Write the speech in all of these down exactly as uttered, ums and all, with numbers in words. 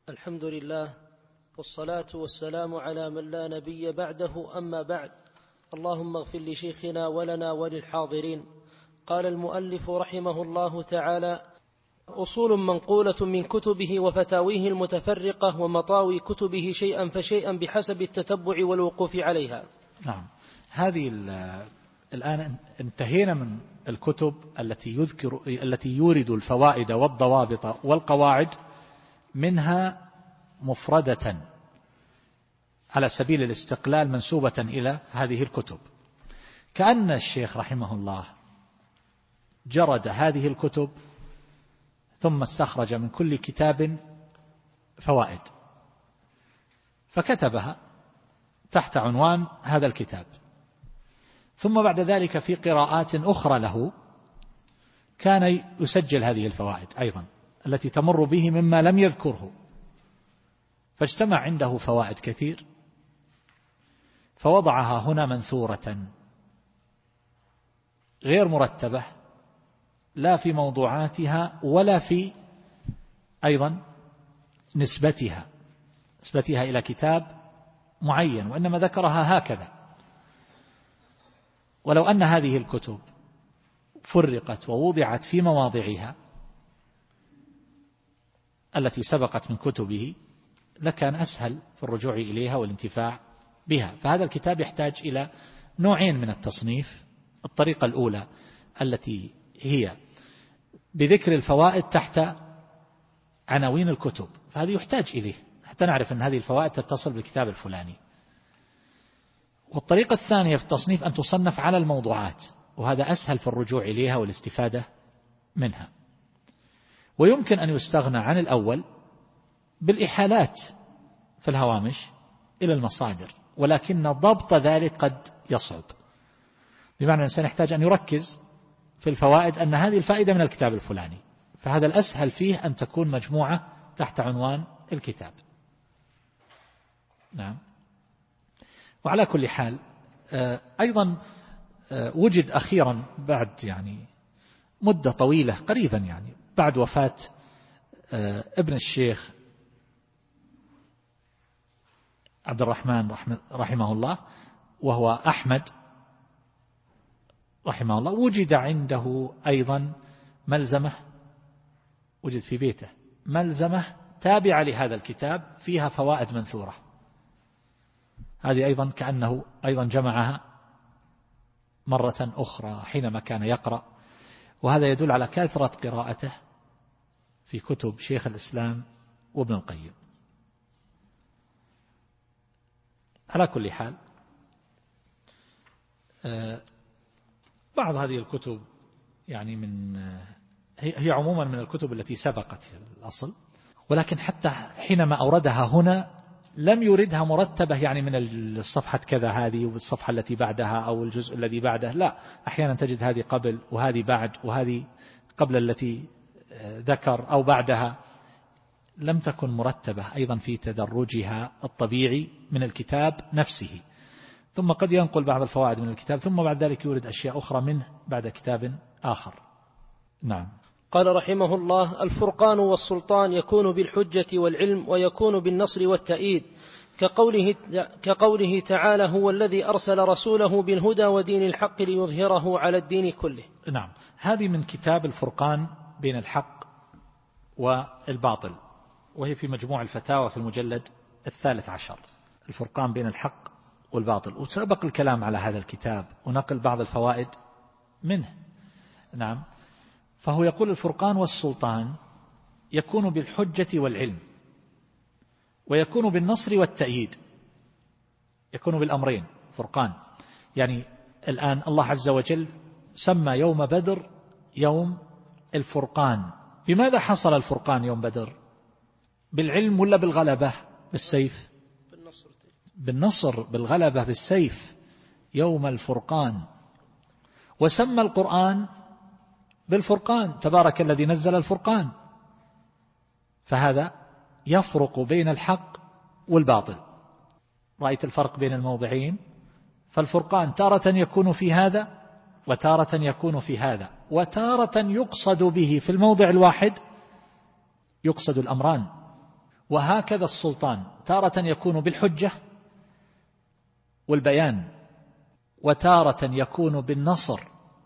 الحمد لله والصلاة والسلام على من لا نبي بعده، أما بعد. اللهم اغفر لشيخنا ولنا وللحاضرين. قال المؤلف رحمه الله تعالى: أصول منقولة من كتبه وفتاويه المتفرقة ومطاوي كتبه شيئا فشيئا بحسب التتبع والوقوف عليها. نعم، هذه الآن انتهينا من الكتب التي يذكر التي يورد الفوائد والضوابط والقواعد منها مفردة على سبيل الاستقلال منسوبة إلى هذه الكتب، كأن الشيخ رحمه الله جرد هذه الكتب ثم استخرج من كل كتاب فوائد فكتبها تحت عنوان هذا الكتاب، ثم بعد ذلك في قراءات أخرى له كان يسجل هذه الفوائد أيضا التي تمر به مما لم يذكره، فاجتمع عنده فوائد كثير فوضعها هنا منثورة غير مرتبة، لا في موضوعاتها ولا في أيضا نسبتها نسبتها إلى كتاب معين، وإنما ذكرها هكذا. ولو أن هذه الكتب فرقت ووضعت في مواضعها التي سبقت من كتبه لكان أسهل في الرجوع إليها والانتفاع بها. فهذا الكتاب يحتاج إلى نوعين من التصنيف: الطريقة الأولى التي هي بذكر الفوائد تحت عناوين الكتب، فهذه يحتاج إليه حتى نعرف أن هذه الفوائد تتصل بالكتاب الفلاني. والطريقة الثانية في التصنيف أن تصنف على الموضوعات، وهذا أسهل في الرجوع إليها والاستفادة منها. ويمكن أن يستغنى عن الأول بالإحالات في الهوامش إلى المصادر، ولكن ضبط ذلك قد يصعب، بمعنى الإنسان يحتاج أن يركز في الفوائد أن هذه الفائدة من الكتاب الفلاني، فهذا الأسهل فيه أن تكون مجموعة تحت عنوان الكتاب. نعم. وعلى كل حال أيضا وجد أخيرا بعد يعني مدة طويلة قريبا يعني بعد وفاة ابن الشيخ عبد الرحمن رحمه الله وهو أحمد رحمه الله، وجد عنده أيضا ملزمة، وجد في بيته ملزمة تابعة لهذا الكتاب فيها فوائد منثورة، هذه أيضا كأنه أيضا جمعها مرة أخرى حينما كان يقرأ، وهذا يدل على كثرة قراءته في كتب شيخ الإسلام وابن القيم. على كل حال بعض هذه الكتب يعني من هي عموما من الكتب التي سبقت الأصل، ولكن حتى حينما أوردها هنا لم يردها مرتبة يعني من الصفحة كذا هذه والصفحة التي بعدها أو الجزء الذي بعده، لا، أحيانا تجد هذه قبل وهذه بعد وهذه قبل التي ذكر أو بعدها، لم تكن مرتبة أيضا في تدرجها الطبيعي من الكتاب نفسه، ثم قد ينقل بعض الفوائد من الكتاب ثم بعد ذلك يورد أشياء أخرى منه بعد كتاب آخر. نعم. قال رحمه الله: الفرقان والسلطان يكون بالحجة والعلم ويكون بالنصر والتأييد، كقوله, كقوله تعالى: هو الذي أرسل رسوله بالهدى ودين الحق ليظهره على الدين كله. نعم، هذه من كتاب الفرقان بين الحق والباطل، وهي في مجموع الفتاوى في المجلد الثالث عشر، الفرقان بين الحق والباطل، وسبق الكلام على هذا الكتاب ونقل بعض الفوائد منه. نعم. فهو يقول: الفرقان والسلطان يكون بالحجة والعلم ويكون بالنصر والتأييد، يكون بالأمرين فرقان. يعني الآن الله عز وجل سمى يوم بدر يوم الفرقان. بماذا حصل الفرقان يوم بدر؟ بالعلم ولا بالغلبة بالسيف؟ بالنصر، بالغلبة بالسيف، يوم الفرقان. وسمى القرآن بالفرقان، تبارك الذي نزل الفرقان، فهذا يفرق بين الحق والباطل. رأيت الفرق بين الموضعين؟ فالفرقان تارة يكون في هذا وتارة يكون في هذا، وتارة يقصد به في الموضع الواحد يقصد الأمران، وهكذا السلطان تارة يكون بالحجة والبيان، وتارة يكون بالنصر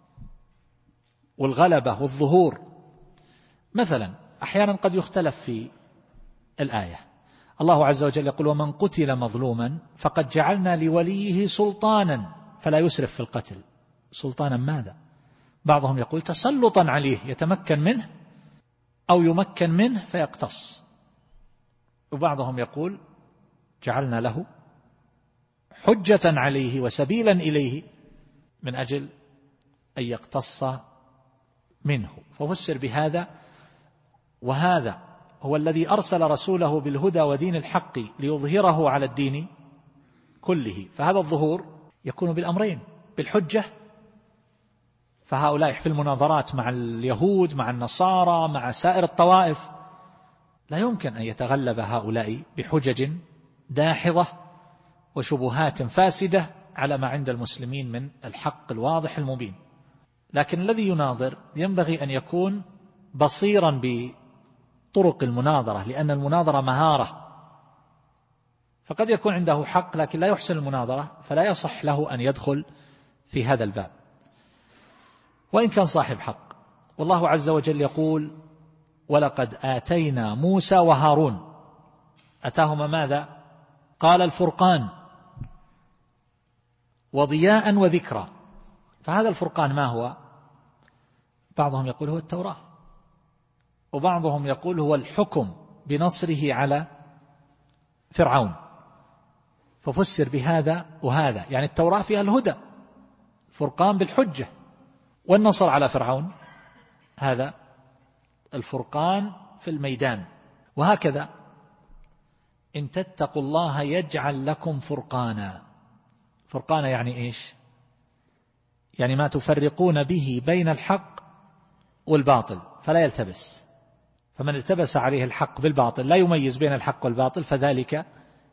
والغلبة والظهور. مثلا أحيانا قد يختلف في الآية، الله عز وجل يقول ومن قتل مظلوما فقد جعلنا لوليه سلطانا فلا يسرف في القتل. سلطانا ماذا؟ بعضهم يقول تسلطا عليه يتمكن منه أو يمكن منه فيقتص، وبعضهم يقول جعلنا له حجة عليه وسبيلا إليه من أجل أن يقتص منه، ففسر بهذا. وهذا هو الذي أرسل رسوله بالهدى ودين الحق ليظهره على الدين كله، فهذا الظهور يكون بالأمرين، بالحجة، فهؤلاء في المناظرات مع اليهود مع النصارى مع سائر الطوائف لا يمكن أن يتغلب هؤلاء بحجج داحضة وشبهات فاسدة على ما عند المسلمين من الحق الواضح المبين. لكن الذي يناظر ينبغي أن يكون بصيرا بطرق المناظرة، لأن المناظرة مهارة، فقد يكون عنده حق لكن لا يحسن المناظرة، فلا يصح له أن يدخل في هذا الباب وإن كان صاحب حق. والله عز وجل يقول ولقد آتينا موسى وهارون، أتاهما ماذا؟ قال الفرقان وضياء وذكرى. فهذا الفرقان ما هو؟ بعضهم يقول هو التوراة، وبعضهم يقول هو الحكم بنصره على فرعون، ففسر بهذا وهذا، يعني التوراة فيها الهدى، فرقان بالحجة، والنصر على فرعون هذا الفرقان في الميدان. وهكذا إن تتقوا الله يجعل لكم فرقانا. فرقانا يعني إيش؟ يعني ما تفرقون به بين الحق والباطل فلا يلتبس، فمن التبس عليه الحق بالباطل لا يميز بين الحق والباطل فذلك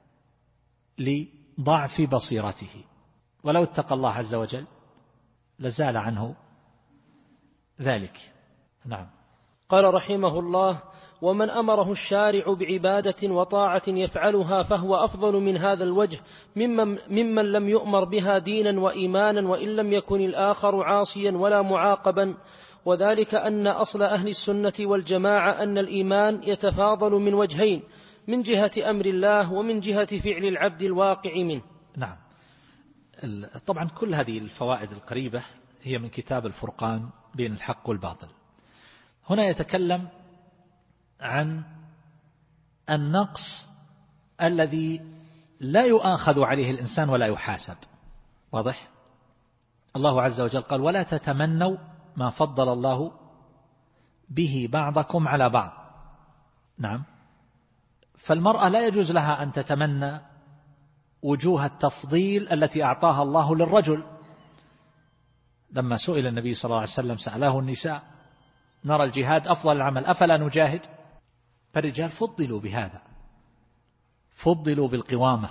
لضعف بصيرته، ولو اتقى الله عز وجل لزال عنه ذلك. نعم. قال رحمه الله ومن أمره الشارع بعبادة وطاعة يفعلها فهو أفضل من هذا الوجه ممن, ممن لم يؤمر بها دينا وإيمانا وإن لم يكن الآخر عاصيا ولا معاقبا. وذلك أن أصل أهل السنة والجماعة أن الإيمان يتفاضل من وجهين، من جهة أمر الله ومن جهة فعل العبد الواقع منه. نعم. طبعا كل هذه الفوائد القريبة هي من كتاب الفرقان بين الحق والباطل. هنا يتكلم عن النقص الذي لا يؤاخذ عليه الإنسان ولا يحاسب. واضح؟ الله عز وجل قال ولا تتمنوا ما فضل الله به بعضكم على بعض. نعم. فالمرأة لا يجوز لها أن تتمنى وجوه التفضيل التي أعطاها الله للرجل. لما سئل النبي صلى الله عليه وسلم سأله النساء نرى الجهاد أفضل العمل أفلا نجاهد؟ فالرجال فضلوا بهذا، فضلوا بالقوامة،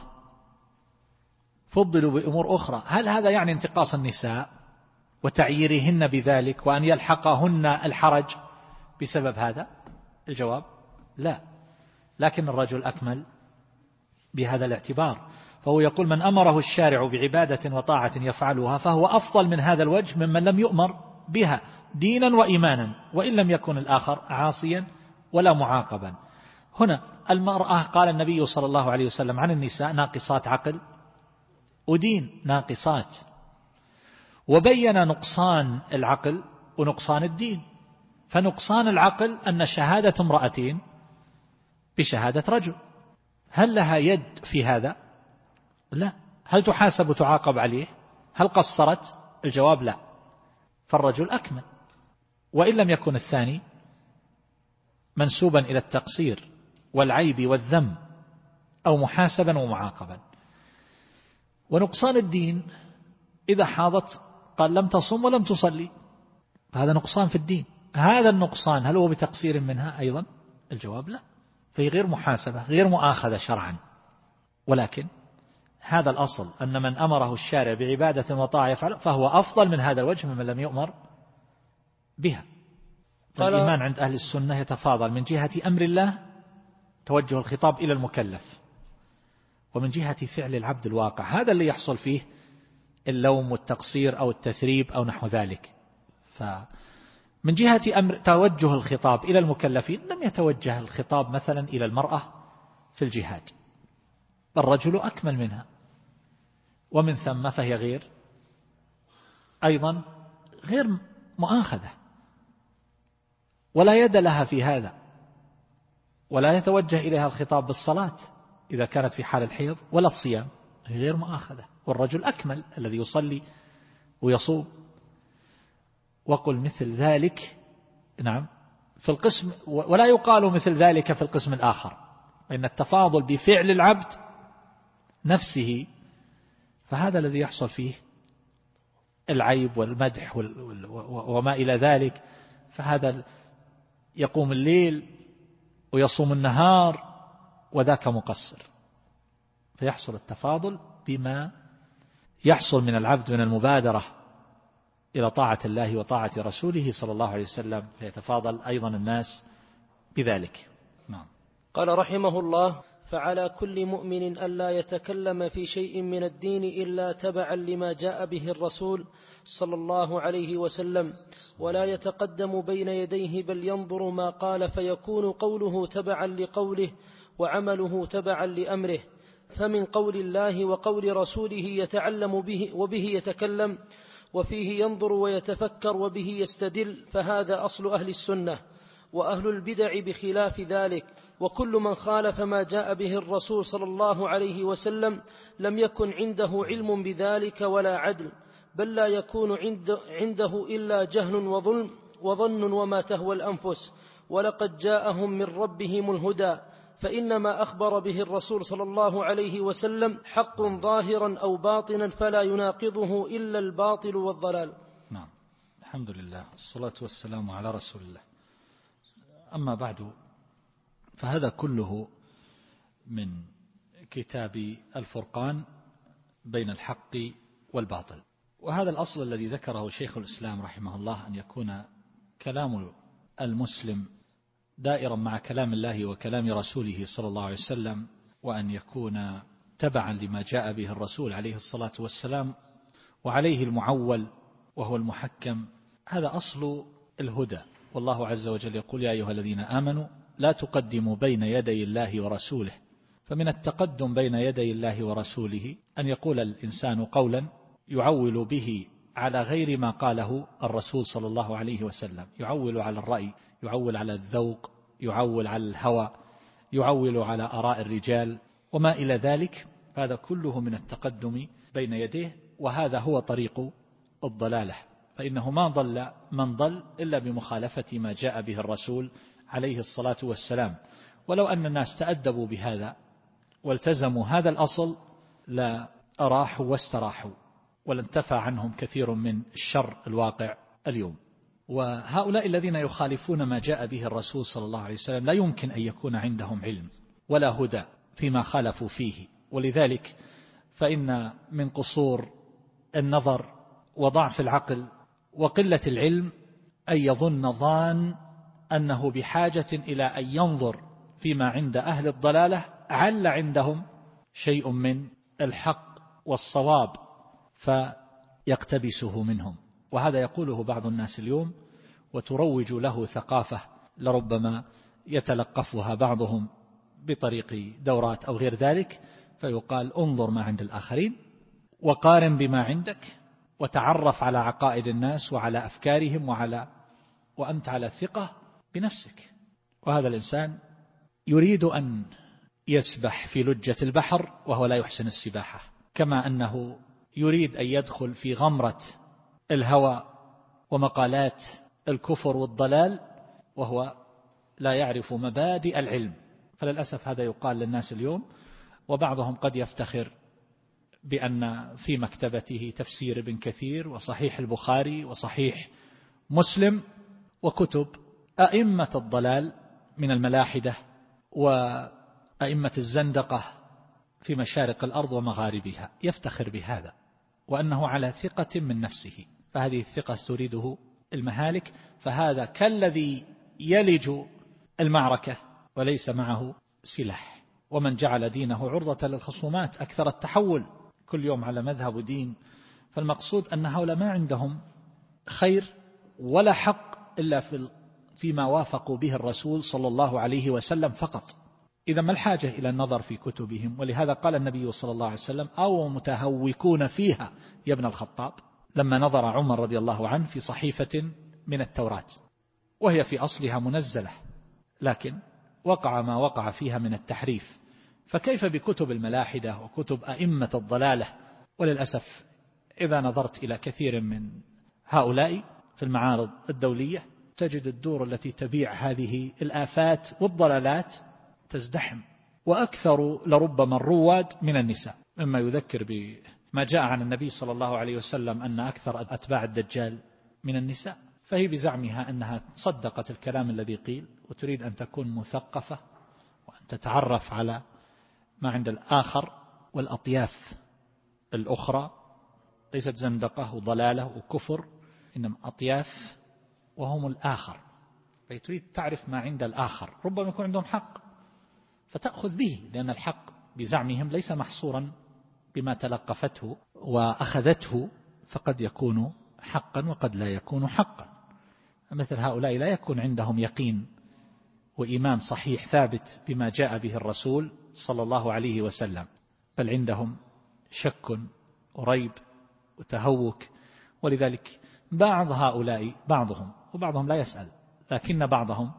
فضلوا بأمور أخرى. هل هذا يعني انتقاص النساء وتعييرهن بذلك وأن يلحقهن الحرج بسبب هذا؟ الجواب لا، لكن الرجل أكمل بهذا الاعتبار. فهو يقول من أمره الشارع بعبادة وطاعة يفعلها فهو أفضل من هذا الوجه ممن لم يؤمر بها دينا وإيمانا وإن لم يكن الآخر عاصيا ولا معاقبا. هنا المرأة قال النبي صلى الله عليه وسلم عن النساء ناقصات عقل ودين، ناقصات، وبين نقصان العقل ونقصان الدين. فنقصان العقل أن شهادة امرأتين بشهادة رجل، هل لها يد في هذا؟ لا. هل تحاسب وتعاقب عليه؟ هل قصرت؟ الجواب لا، فالرجل أكمل، وإن لم يكن الثاني منسوبا إلى التقصير والعيب والذم أو محاسبا ومعاقبا. ونقصان الدين إذا حاضت قال لم تصم ولم تصلي، فهذا نقصان في الدين. هذا النقصان هل هو بتقصير منها أيضا؟ الجواب لا، فهي غير محاسبة غير مؤاخذة شرعا. ولكن هذا الأصل أن من أمره الشارع بعبادة وطاعة يفعل فهو أفضل من هذا الوجه ممن لم يؤمر بها. فالإيمان عند أهل السنة يتفاضل من جهة أمر الله توجه الخطاب إلى المكلف، ومن جهة فعل العبد الواقع، هذا اللي يحصل فيه اللوم والتقصير أو التثريب أو نحو ذلك. فمن جهة أمر توجه الخطاب إلى المكلفين لم يتوجه الخطاب مثلا إلى المرأة في الجهاد، الرجل أكمل منها، ومن ثم فهي غير أيضا غير مؤاخذة ولا يد لها في هذا، ولا يتوجه إليها الخطاب بالصلاة إذا كانت في حال الحيض ولا الصيام، غير مؤاخذة، والرجل أكمل الذي يصلي ويصوم. وقل مثل ذلك نعم في القسم، ولا يقال مثل ذلك في القسم الآخر، إن التفاضل بفعل العبد نفسه، فهذا الذي يحصل فيه العيب والمدح وما إلى ذلك. فهذا يقوم الليل ويصوم النهار وذاك مقصر، فيحصل التفاضل بما يحصل من العبد من المبادرة إلى طاعة الله وطاعة رسوله صلى الله عليه وسلم، فيتفاضل أيضا الناس بذلك. نعم. قال رحمه الله: فعلى كل مؤمن ألا يتكلم في شيء من الدين إلا تبعا لما جاء به الرسول صلى الله عليه وسلم، ولا يتقدم بين يديه، بل ينظر ما قال فيكون قوله تبعا لقوله وعمله تبعا لأمره. فمن قول الله وقول رسوله يتعلم به وبه يتكلم، وفيه ينظر ويتفكر وبه يستدل، فهذا أصل أهل السنة. وأهل البدع بخلاف ذلك، وكل من خالف ما جاء به الرسول صلى الله عليه وسلم لم يكن عنده علم بذلك ولا عدل، بل لا يكون عنده إلا جهل وظلم وظن وما تهوى الأنفس. ولقد جاءهم من ربهم الهدى، فإنما أخبر به الرسول صلى الله عليه وسلم حق ظاهرا أو باطنا، فلا يناقضه إلا الباطل والضلال. نعم، الحمد لله والصلاة والسلام على رسول الله. أما بعد، فهذا كله من كتاب الفرقان بين الحق والباطل. وهذا الأصل الذي ذكره شيخ الإسلام رحمه الله، أن يكون كلام المسلم دائرا مع كلام الله وكلام رسوله صلى الله عليه وسلم، وأن يكون تبعا لما جاء به الرسول عليه الصلاة والسلام، وعليه المعول وهو المحكم. هذا أصل الهدى. والله عز وجل يقول: يا أيها الذين آمنوا لا تقدموا بين يدي الله ورسوله. فمن التقدم بين يدي الله ورسوله أن يقول الإنسان قولا يعول به على غير ما قاله الرسول صلى الله عليه وسلم، يعول على الرأي، يعول على الذوق، يعول على الهوى، يعول على آراء الرجال وما إلى ذلك. هذا كله من التقدم بين يديه، وهذا هو طريق الضلالة، فإنه ما ضل من ضل إلا بمخالفة ما جاء به الرسول عليه الصلاة والسلام. ولو أن الناس تأدبوا بهذا والتزموا هذا الأصل لا أراحوا واستراحوا، ولانتفى عنهم كثير من الشر الواقع اليوم. وهؤلاء الذين يخالفون ما جاء به الرسول صلى الله عليه وسلم لا يمكن أن يكون عندهم علم ولا هدى فيما خالفوا فيه. ولذلك فإن من قصور النظر وضعف العقل وقلة العلم أن يظن ظان أنه بحاجة إلى أن ينظر فيما عند أهل الضلالة عل عندهم شيء من الحق والصواب فيقتبسه منهم. وهذا يقوله بعض الناس اليوم، وتروج له ثقافة لربما يتلقفها بعضهم بطريق دورات أو غير ذلك، فيقال: انظر ما عند الآخرين وقارن بما عندك، وتعرف على عقائد الناس وعلى أفكارهم وعلى وأنت على ثقة بنفسك. وهذا الإنسان يريد أن يسبح في لجة البحر وهو لا يحسن السباحة، كما أنه يريد أن يدخل في غمرة الهوى ومقالات الكفر والضلال وهو لا يعرف مبادئ العلم. فللأسف هذا يقال للناس اليوم، وبعضهم قد يفتخر بأن في مكتبته تفسير ابن كثير وصحيح البخاري وصحيح مسلم وكتب أئمة الضلال من الملاحدة وأئمة الزندقة في مشارق الأرض ومغاربها، يفتخر بهذا وأنه على ثقة من نفسه، فهذه الثقة تريده المهالك. فهذا كالذي يلج المعركة وليس معه سلاح. ومن جعل دينه عرضة للخصومات أكثر التحول، كل يوم على مذهب ودين. فالمقصود أن هؤلاء ما عندهم خير ولا حق إلا في فيما وافقوا به الرسول صلى الله عليه وسلم فقط. إذا ما الحاجة إلى النظر في كتبهم؟ ولهذا قال النبي صلى الله عليه وسلم: أو متهوكون فيها يا ابن الخطاب، لما نظر عمر رضي الله عنه في صحيفة من التوراة وهي في أصلها منزلة، لكن وقع ما وقع فيها من التحريف، فكيف بكتب الملاحدة وكتب أئمة الضلالة؟ وللأسف إذا نظرت إلى كثير من هؤلاء في المعارض الدولية تجد الدور التي تبيع هذه الآفات والضلالات تزدحم، وأكثر لربما الرواد من النساء، مما يذكر بما جاء عن النبي صلى الله عليه وسلم أن أكثر أتباع الدجال من النساء. فهي بزعمها أنها صدقت الكلام الذي قيل وتريد أن تكون مثقفة وأن تتعرف على ما عند الآخر، والأطياف الأخرى ليست زندقة وضلالة وكفر، إنما أطياف وهم الآخر، فتريد تعرف ما عند الآخر، ربما يكون عندهم حق فتأخذ به، لأن الحق بزعمهم ليس محصورا بما تلقفته وأخذته، فقد يكون حقا وقد لا يكون حقا. مثل هؤلاء لا يكون عندهم يقين وإيمان صحيح ثابت بما جاء به الرسول صلى الله عليه وسلم، بل عندهم شك وريب وتهوك. ولذلك بعض هؤلاء، بعضهم وبعضهم لا يسأل، لكن بعضهم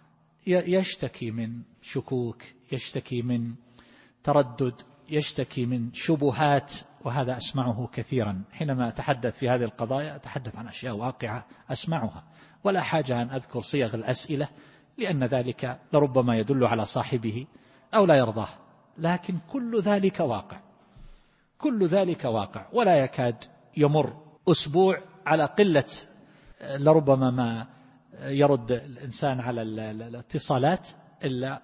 يشتكي من شكوك، يشتكي من تردد، يشتكي من شبهات، وهذا أسمعه كثيرا حينما أتحدث في هذه القضايا. أتحدث عن أشياء واقعة أسمعها، ولا حاجة أن أذكر صيغ الأسئلة، لأن ذلك لربما يدل على صاحبه أو لا يرضاه، لكن كل ذلك واقع، كل ذلك واقع، ولا يكاد يمر أسبوع على قلة لربما ما يرد الإنسان على الاتصالات إلا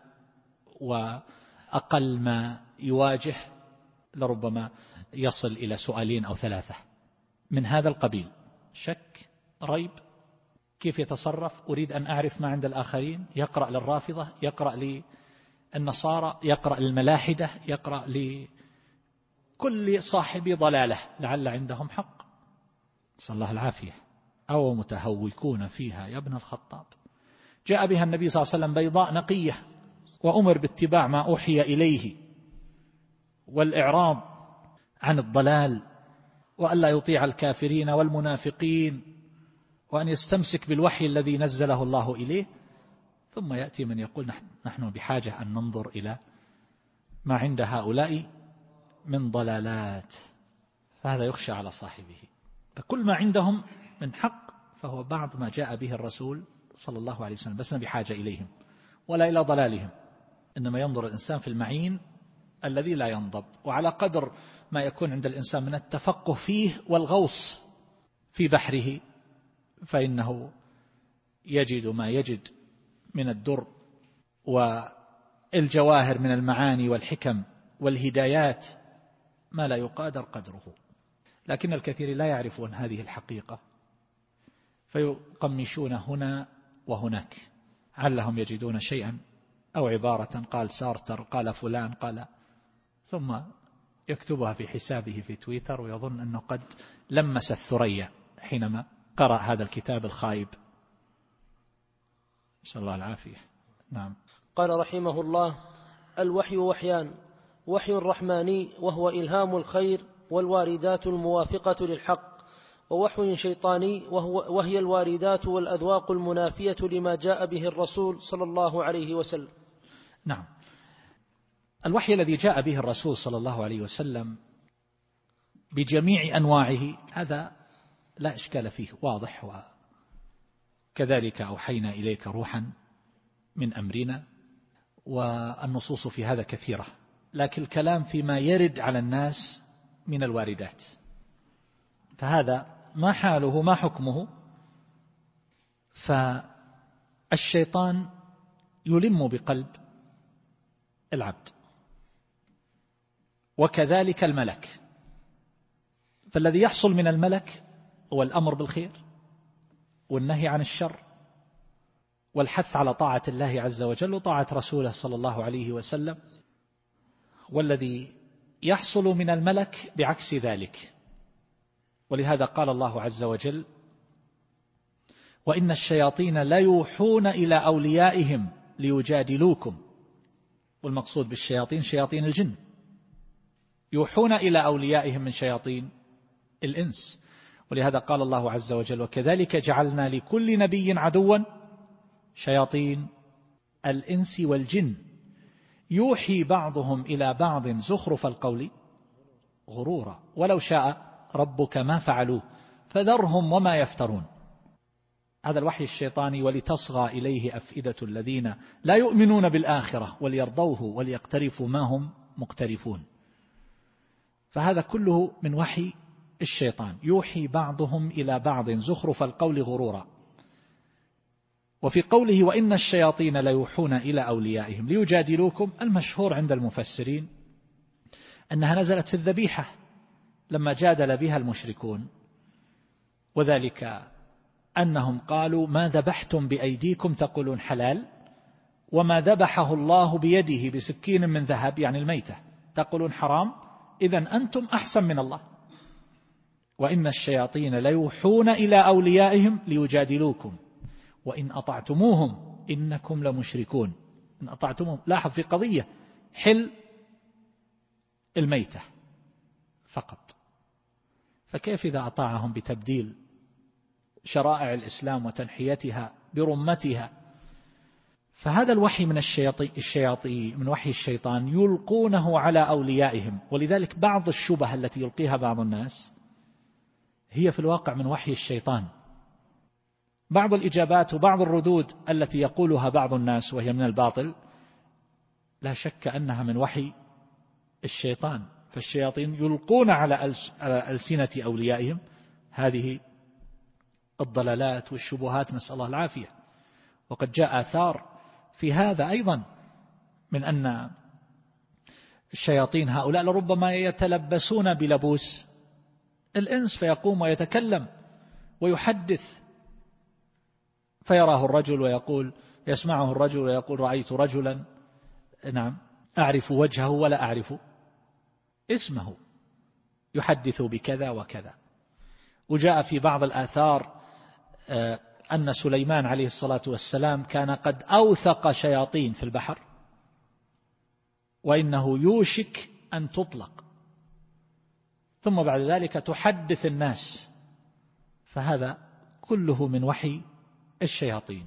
وأقل ما يواجه لربما يصل إلى سؤالين أو ثلاثة من هذا القبيل: شك، ريب، كيف يتصرف، أريد أن أعرف ما عند الآخرين، يقرأ للرافضة، يقرأ للنصارى، يقرأ للملاحدة، يقرأ لكل صاحب ضلالة لعل عندهم حق، صلى الله العافية. أو متهوكون فيها يا ابن الخطاب. جاء بها النبي صلى الله عليه وسلم بيضاء نقية، وأمر باتباع ما أوحي إليه والإعراض عن الضلال، وأن لا يطيع الكافرين والمنافقين، وأن يستمسك بالوحي الذي نزله الله إليه. ثم يأتي من يقول نحن بحاجة أن ننظر إلى ما عند هؤلاء من ضلالات، فهذا يخشى على صاحبه. فكل ما عندهم من حق فهو بعض ما جاء به الرسول صلى الله عليه وسلم، بس بحاجة إليهم ولا إلى ضلالهم. إنما ينظر الإنسان في المعين الذي لا ينضب، وعلى قدر ما يكون عند الإنسان من التفقه فيه والغوص في بحره فإنه يجد ما يجد من الدر والجواهر من المعاني والحكم والهدايات ما لا يقادر قدره. لكن الكثير لا يعرفون هذه الحقيقة، فيقمشون هنا وهناك، علهم يجدون شيئا أو عبارة قال سارتر، قال فلان، قال، ثم يكتبها في حسابه في تويتر ويظن أنه قد لمس الثريا حينما قرأ هذا الكتاب الخايب، نسأل الله العافية. نعم. قال رحمه الله: الوحي وحيان: وحي رحماني وهو إلهام الخير والواردات الموافقة للحق، ووحي شيطاني وهو وهي الواردات والأذواق المنافية لما جاء به الرسول صلى الله عليه وسلم. نعم. الوحي الذي جاء به الرسول صلى الله عليه وسلم بجميع أنواعه هذا لا إشكال فيه، واضح. وكذلك أوحينا إليك روحا من أمرنا، والنصوص في هذا كثيرة، لكن الكلام فيما يرد على الناس من الواردات، فهذا ما حاله ما حكمه. فالشيطان يلم بقلب العبد، وكذلك الملك. فالذي يحصل من الملك هو الأمر بالخير والنهي عن الشر والحث على طاعة الله عز وجل وطاعة رسوله صلى الله عليه وسلم، والذي يحصل من الملك بعكس ذلك. ولهذا قال الله عز وجل: وإن الشياطين ليوحون إلى أوليائهم ليجادلوكم. والمقصود بالشياطين شياطين الجن، يوحون إلى أوليائهم من شياطين الإنس. ولهذا قال الله عز وجل: وكذلك جعلنا لكل نبي عدوا شياطين الإنس والجن يوحي بعضهم إلى بعض زخرف القول غرورا ولو شاء ربك ما فعلوه فذرهم وما يفترون. هذا الوحي الشيطاني: ولتصغى إليه أفئدة الذين لا يؤمنون بالآخرة وليرضوه وليقترفوا ما هم مقترفون. فهذا كله من وحي الشيطان، يوحي بعضهم إلى بعض زخرف القول غرورا. وفي قوله: وإن الشياطين ليوحون إلى أوليائهم ليجادلوكم، المشهور عند المفسرين أنها نزلت في الذبيحة لما جادل بها المشركون، وذلك أنهم قالوا: ما ذبحتم بأيديكم تقولون حلال، وما ذبحه الله بيده بسكين من ذهب يعني الميتة تقولون حرام، إذن أنتم أحسن من الله. وإن الشياطين ليوحون إلى أوليائهم ليجادلوكم وإن أطعتموهم إنكم لمشركون. إن أطعتموهم، لاحظ في قضية حل الميتة فقط، فكيف إذا أطاعهم بتبديل شرائع الإسلام وتنحيتها برمتها؟ فهذا الوحي من الشياطين من وحي الشيطان يلقونه على أوليائهم. ولذلك بعض الشبه التي يلقيها بعض الناس هي في الواقع من وحي الشيطان. بعض الإجابات وبعض الردود التي يقولها بعض الناس وهي من الباطل لا شك أنها من وحي الشيطان. فالشياطين يلقون على ألسنة أوليائهم هذه الضلالات والشبهات، نسأل الله العافية. وقد جاء آثار في هذا أيضا من أن الشياطين هؤلاء لربما يتلبسون بلبوس الإنس، فيقوم ويتكلم ويحدث، فيراه الرجل ويقول، يسمعه الرجل ويقول: رأيت رجلا نعم أعرف وجهه ولا أعرف اسمه، يحدث بكذا وكذا. وجاء في بعض الآثار أن سليمان عليه الصلاة والسلام كان قد أوثق شياطين في البحر وإنه يوشك أن تطلق، ثم بعد ذلك تحدث الناس. فهذا كله من وحي الشياطين.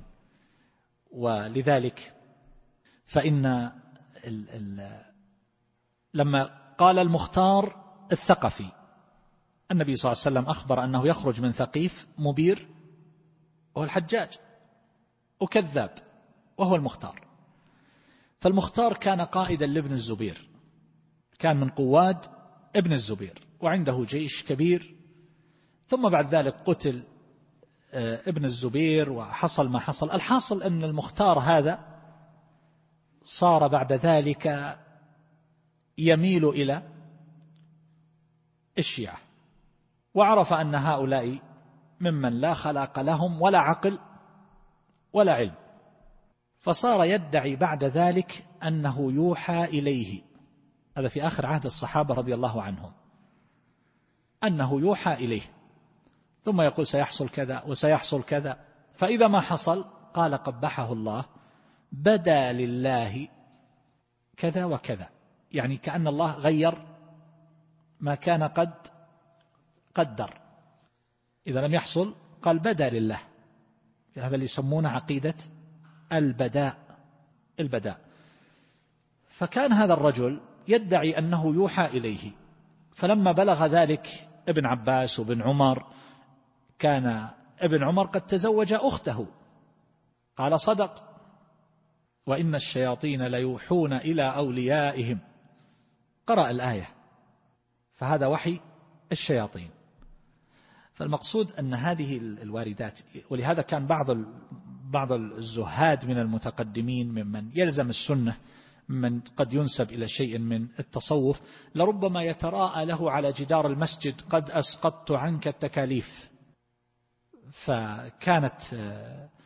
ولذلك فإن ال ال لما قال المختار الثقفي، النبي صلى الله عليه وسلم أخبر أنه يخرج من ثقيف مبير وهو الحجاج وكذاب وهو المختار. فالمختار كان قائدا لابن الزبير، كان من قواد ابن الزبير وعنده جيش كبير. ثم بعد ذلك قتل ابن الزبير وحصل ما حصل. الحاصل أن المختار هذا صار بعد ذلك يميل إلى الشيعة، وعرف أن هؤلاء ممن لا خلاق لهم ولا عقل ولا علم، فصار يدعي بعد ذلك أنه يوحى إليه. هذا في آخر عهد الصحابة رضي الله عنهم، أنه يوحى إليه، ثم يقول سيحصل كذا وسيحصل كذا. فإذا ما حصل قال قبحه الله: بدا لله كذا وكذا، يعني كأن الله غير ما كان قد قدر. إذا لم يحصل قال بدا لله. هذا اللي يسمونه عقيدة البداء البداء. فكان هذا الرجل يدعي أنه يوحى إليه. فلما بلغ ذلك ابن عباس وابن عمر، كان ابن عمر قد تزوج أخته، قال صدق: وإن الشياطين ليوحون إلى أوليائهم، قرأ الآية. فهذا وحي الشياطين. فالمقصود أن هذه الواردات، ولهذا كان بعض بعض الزهاد من المتقدمين ممن يلزم السنة، من قد ينسب إلى شيء من التصوف، لربما يتراءى له على جدار المسجد: قد أسقطت عنك التكاليف. فكانت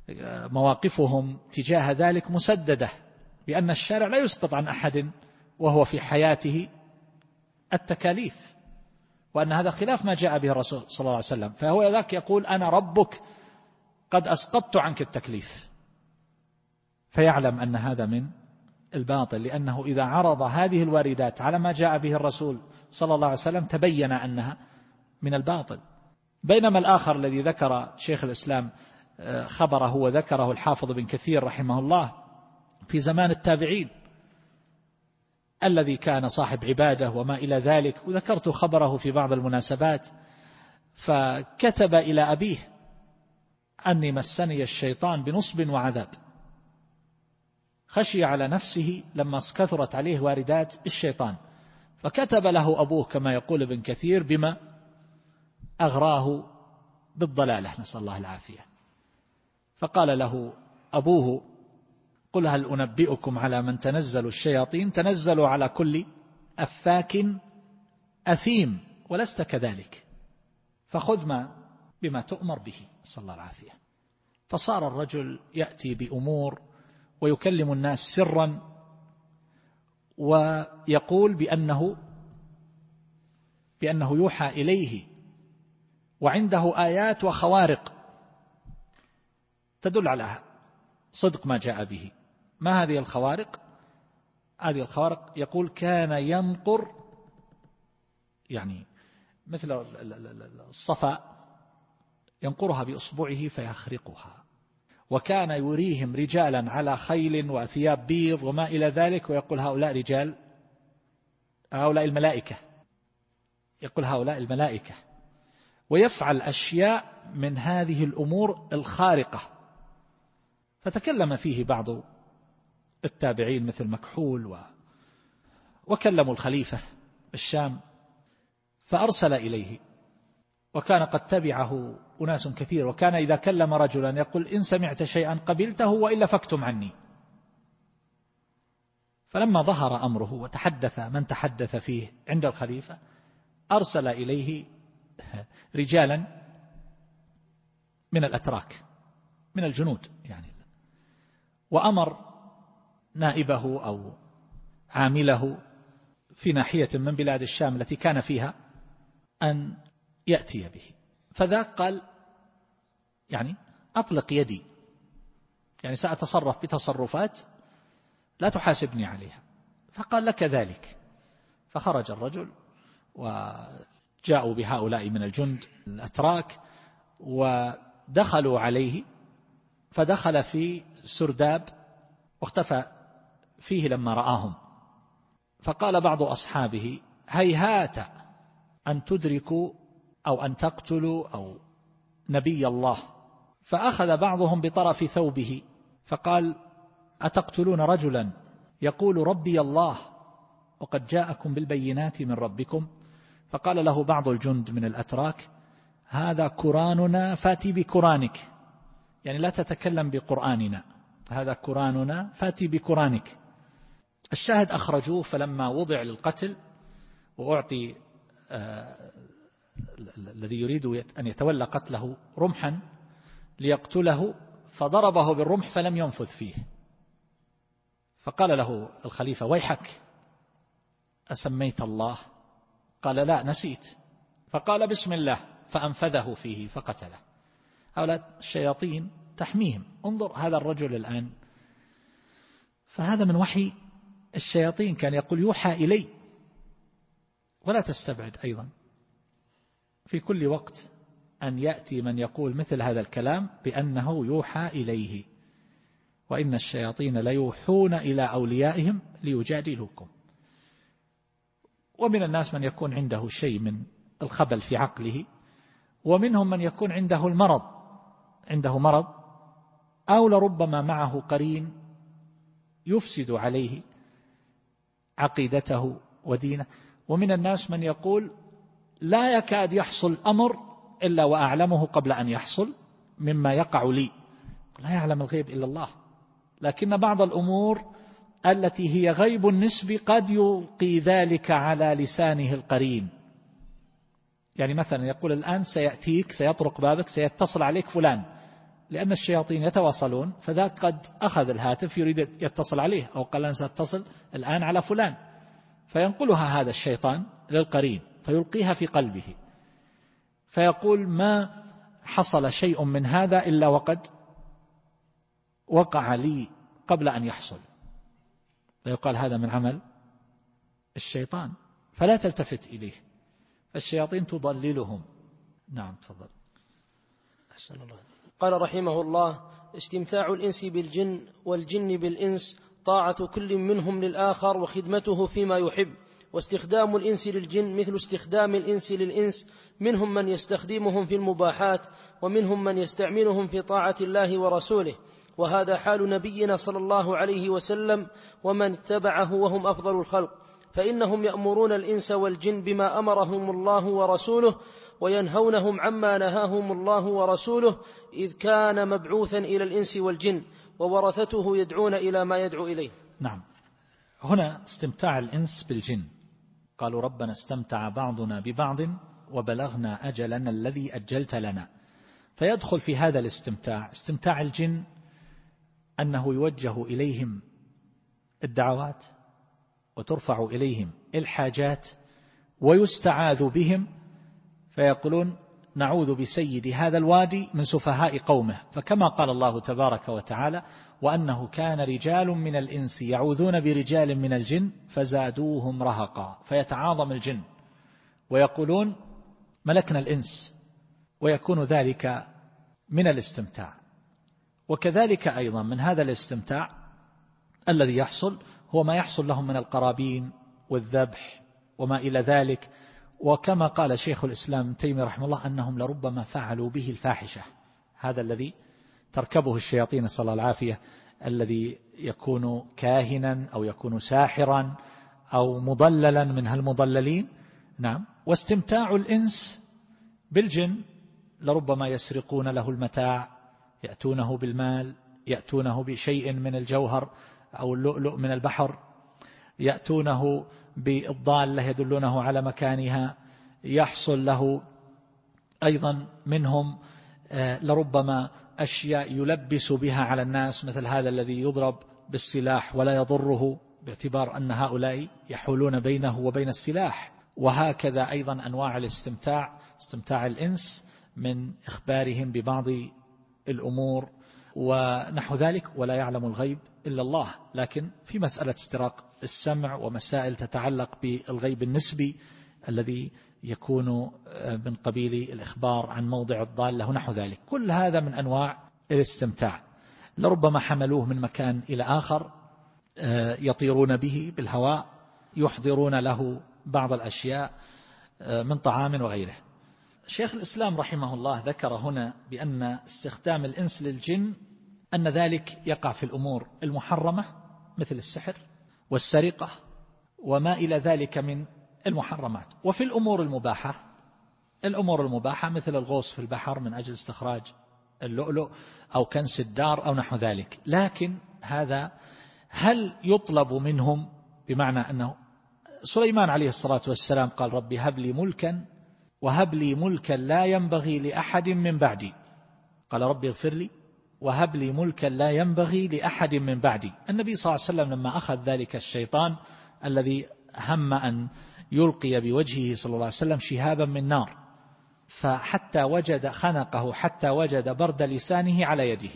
مواقفهم تجاه ذلك مسددة، بأن الشارع لا يسقط عن أحد وهو في حياته التكاليف، وأن هذا خلاف ما جاء به الرسول صلى الله عليه وسلم. فهو ذاك يقول أنا ربك قد أسقطت عنك التكليف، فيعلم أن هذا من الباطل، لأنه إذا عرض هذه الواردات على ما جاء به الرسول صلى الله عليه وسلم تبين أنها من الباطل. بينما الآخر الذي ذكر شيخ الإسلام خبره وذكره الحافظ بن كثير رحمه الله في زمان التابعين، الذي كان صاحب عبادة وما إلى ذلك، وذكرت خبره في بعض المناسبات، فكتب إلى أبيه أني مسني الشيطان بنصب وعذاب، خشي على نفسه لما كثرت عليه واردات الشيطان، فكتب له أبوه كما يقول ابن كثير بما أغراه بالضلالة، نسأل الله العافية. فقال له أبوه قل هل أنبئكم على من تنزل الشياطين، تنزلوا على كل أفاك أثيم ولست كذلك، فخذ ما بما تؤمر به، نسأل الله العافية. فصار الرجل يأتي بأمور ويكلم الناس سرا ويقول بأنه بأنه يوحى إليه وعنده آيات وخوارق تدل على صدق ما جاء به. ما هذه الخوارق؟ هذه الخوارق يقول كان ينقر، يعني مثل الصفا ينقرها بأصبعه فيخرقها، وكان يريهم رجالا على خيل وثياب بيض وما إلى ذلك، ويقول هؤلاء رجال، هؤلاء الملائكة، يقول هؤلاء الملائكة، ويفعل أشياء من هذه الأمور الخارقة. فتكلم فيه بعض التابعين مثل مكحول و... وكلموا الخليفة بالشام فأرسل إليه، وكان قد تبعه أناس كثير، وكان إذا كلم رجلا يقول إن سمعت شيئا قبلته وإلا فاكتم عني. فلما ظهر أمره وتحدث من تحدث فيه عند الخليفة أرسل إليه رجالا من الأتراك من الجنود يعني، وأمر نائبه أو عامله في ناحية من بلاد الشام التي كان فيها أن يأتي به. فذاك قال يعني أطلق يدي، يعني سأتصرف بتصرفات لا تحاسبني عليها. فقال لك ذلك. فخرج الرجل وجاءوا بهؤلاء من الجند الأتراك ودخلوا عليه، فدخل في سرداب واختفى فيه لما رآهم. فقال بعض أصحابه هيهات أن تدركوا أو أن تقتلوا أو نبي الله. فأخذ بعضهم بطرف ثوبه فقال أتقتلون رجلا يقول ربي الله وقد جاءكم بالبينات من ربكم؟ فقال له بعض الجند من الأتراك هذا قراننا فاتي بقرانك، يعني لا تتكلم بقرآننا، هذا قراننا فاتي بقرانك. الشاهد أخرجوه، فلما وضع للقتل وأعطي آه الذي يريد أن يتولى قتله رمحا ليقتله، فضربه بالرمح فلم ينفذ فيه. فقال له الخليفة ويحك أسميت الله؟ قال لا نسيت. فقال بسم الله فأنفذه فيه فقتله. هؤلاء الشياطين تحميهم. انظر هذا الرجل الآن، فهذا من وحي الشياطين، كان يقول يوحى إلي. ولا تستبعد أيضا في كل وقت أن يأتي من يقول مثل هذا الكلام بأنه يوحى إليه، وإن الشياطين ليوحون إلى أوليائهم ليجادلوكم. ومن الناس من يكون عنده شيء من الخبل في عقله، ومنهم من يكون عنده المرض، عنده مرض أو لربما معه قرين يفسد عليه عقيدته ودينه. ومن الناس من يقول لا يكاد يحصل أمر إلا وأعلمه قبل أن يحصل مما يقع لي، لا يعلم الغيب إلا الله، لكن بعض الأمور التي هي غيب النسبي قد يلقي ذلك على لسانه القرين. يعني مثلا يقول الآن سيأتيك، سيطرق بابك، سيتصل عليك فلان لأن الشياطين يتواصلون، فذاك قد أخذ الهاتف يريد يتصل عليه، أو قال أنا سأتصل الآن على فلان، فينقلها هذا الشيطان للقرين فيلقيها في قلبه، فيقول ما حصل شيء من هذا إلا وقد وقع لي قبل أن يحصل، فيقال هذا من عمل الشيطان، فلا تلتفت إليه، فالشياطين تضللهم. نعم تفضل. أحسن الله. قال رحمه الله: استمتاع الإنس بالجن والجن بالإنس طاعة كل منهم للآخر وخدمته فيما يحب، واستخدام الإنس للجن مثل استخدام الإنس للإنس، منهم من يستخدمهم في المباحات ومنهم من يستعملهم في طاعة الله ورسوله، وهذا حال نبينا صلى الله عليه وسلم ومن اتبعه وهم أفضل الخلق، فإنهم يأمرون الإنس والجن بما أمرهم الله ورسوله وينهونهم عما نهاهم الله ورسوله، إذ كان مبعوثا إلى الإنس والجن وورثته يدعون إلى ما يدعو إليه. نعم، هنا استمتاع الإنس بالجن، قالوا ربنا استمتع بعضنا ببعض وبلغنا أجلنا الذي أجلت لنا، فيدخل في هذا الاستمتاع استمتاع الجن أنه يوجه إليهم الدعوات وترفع إليهم الحاجات ويستعاذ بهم، فيقولون نعوذ بسيد هذا الوادي من سفهاء قومه، فكما قال الله تبارك وتعالى: وأنه كان رجال من الإنس يعوذون برجال من الجن فزادوهم رهقا، فيتعاظم الجن ويقولون ملكنا الإنس، ويكون ذلك من الاستمتاع. وكذلك أيضا من هذا الاستمتاع الذي يحصل هو ما يحصل لهم من القرابين والذبح وما إلى ذلك، وكما قال شيخ الإسلام تيمية رحمه الله أنهم لربما فعلوا به الفاحشة، هذا الذي تركبه الشياطين صلى الله العافية، الذي يكون كاهنا أو يكون ساحرا أو مضللا من هالمضللين. نعم، واستمتاع الإنس بالجن لربما يسرقون له المتاع، يأتونه بالمال، يأتونه بشيء من الجوهر أو اللؤلؤ من البحر، يأتونه بالضالة يدلونه على مكانها، يحصل له أيضا منهم لربما أشياء يلبس بها على الناس، مثل هذا الذي يضرب بالسلاح ولا يضره باعتبار أن هؤلاء يحولون بينه وبين السلاح. وهكذا أيضا أنواع الاستمتاع، استمتاع الإنس من إخبارهم ببعض الأمور ونحو ذلك، ولا يعلم الغيب إلا الله. لكن في مسألة استراق السمع ومسائل تتعلق بالغيب النسبي الذي يكون من قبيل الإخبار عن موضع الضالة ونحو ذلك، كل هذا من أنواع الاستمتاع. لربما حملوه من مكان إلى آخر، يطيرون به بالهواء، يحضرون له بعض الأشياء من طعام وغيره. شيخ الإسلام رحمه الله ذكر هنا بأن استخدام الإنس للجن أن ذلك يقع في الأمور المحرمة مثل السحر والسرقة وما إلى ذلك من المحرمات، وفي الأمور المباحة، الأمور المباحة مثل الغوص في البحر من أجل استخراج اللؤلؤ أو كنس الدار أو نحو ذلك. لكن هذا هل يطلب منهم؟ بمعنى أنه سليمان عليه الصلاة والسلام قال ربي هب لي ملكا وهب لي ملكا لا ينبغي لأحد من بعدي، قال ربي اغفر لي وهب لي ملكا لا ينبغي لأحد من بعدي. النبي صلى الله عليه وسلم لما أخذ ذلك الشيطان الذي هم أن يلقي بوجهه صلى الله عليه وسلم شهابا من نار، فحتى وجد خنقه حتى وجد برد لسانه على يده،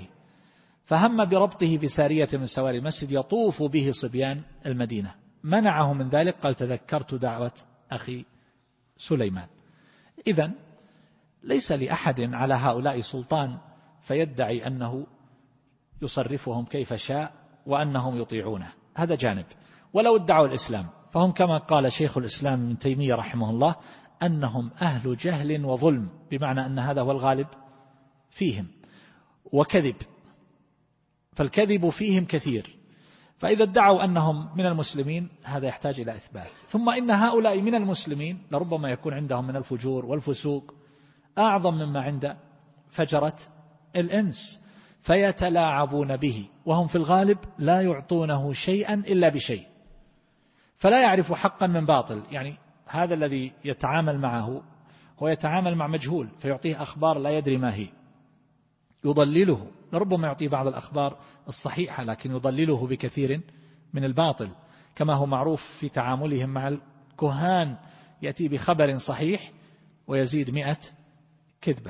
فهم بربطه بسارية من سواري المسجد يطوف به صبيان المدينة، منعه من ذلك، قال تذكرت دعوة أخي سليمان. إذن ليس لأحد على هؤلاء سلطان فيدعي أنه يصرفهم كيف شاء وأنهم يطيعونه، هذا جانب. ولو ادعوا الإسلام فهم كما قال شيخ الإسلام ابن تيمية رحمه الله أنهم أهل جهل وظلم، بمعنى أن هذا هو الغالب فيهم، وكذب، فالكذب فيهم كثير، فإذا ادعوا أنهم من المسلمين هذا يحتاج إلى إثبات. ثم إن هؤلاء من المسلمين لربما يكون عندهم من الفجور والفسوق أعظم مما عند فجرة الإنس، فيتلاعبون به وهم في الغالب لا يعطونه شيئا إلا بشيء، فلا يعرف حقا من باطل. يعني هذا الذي يتعامل معه هو يتعامل مع مجهول فيعطيه أخبار لا يدري ما هي، يضلله، لربما يعطيه بعض الأخبار الصحيحة لكن يضلله بكثير من الباطل، كما هو معروف في تعاملهم مع الكهان، يأتي بخبر صحيح ويزيد مئة كذبة.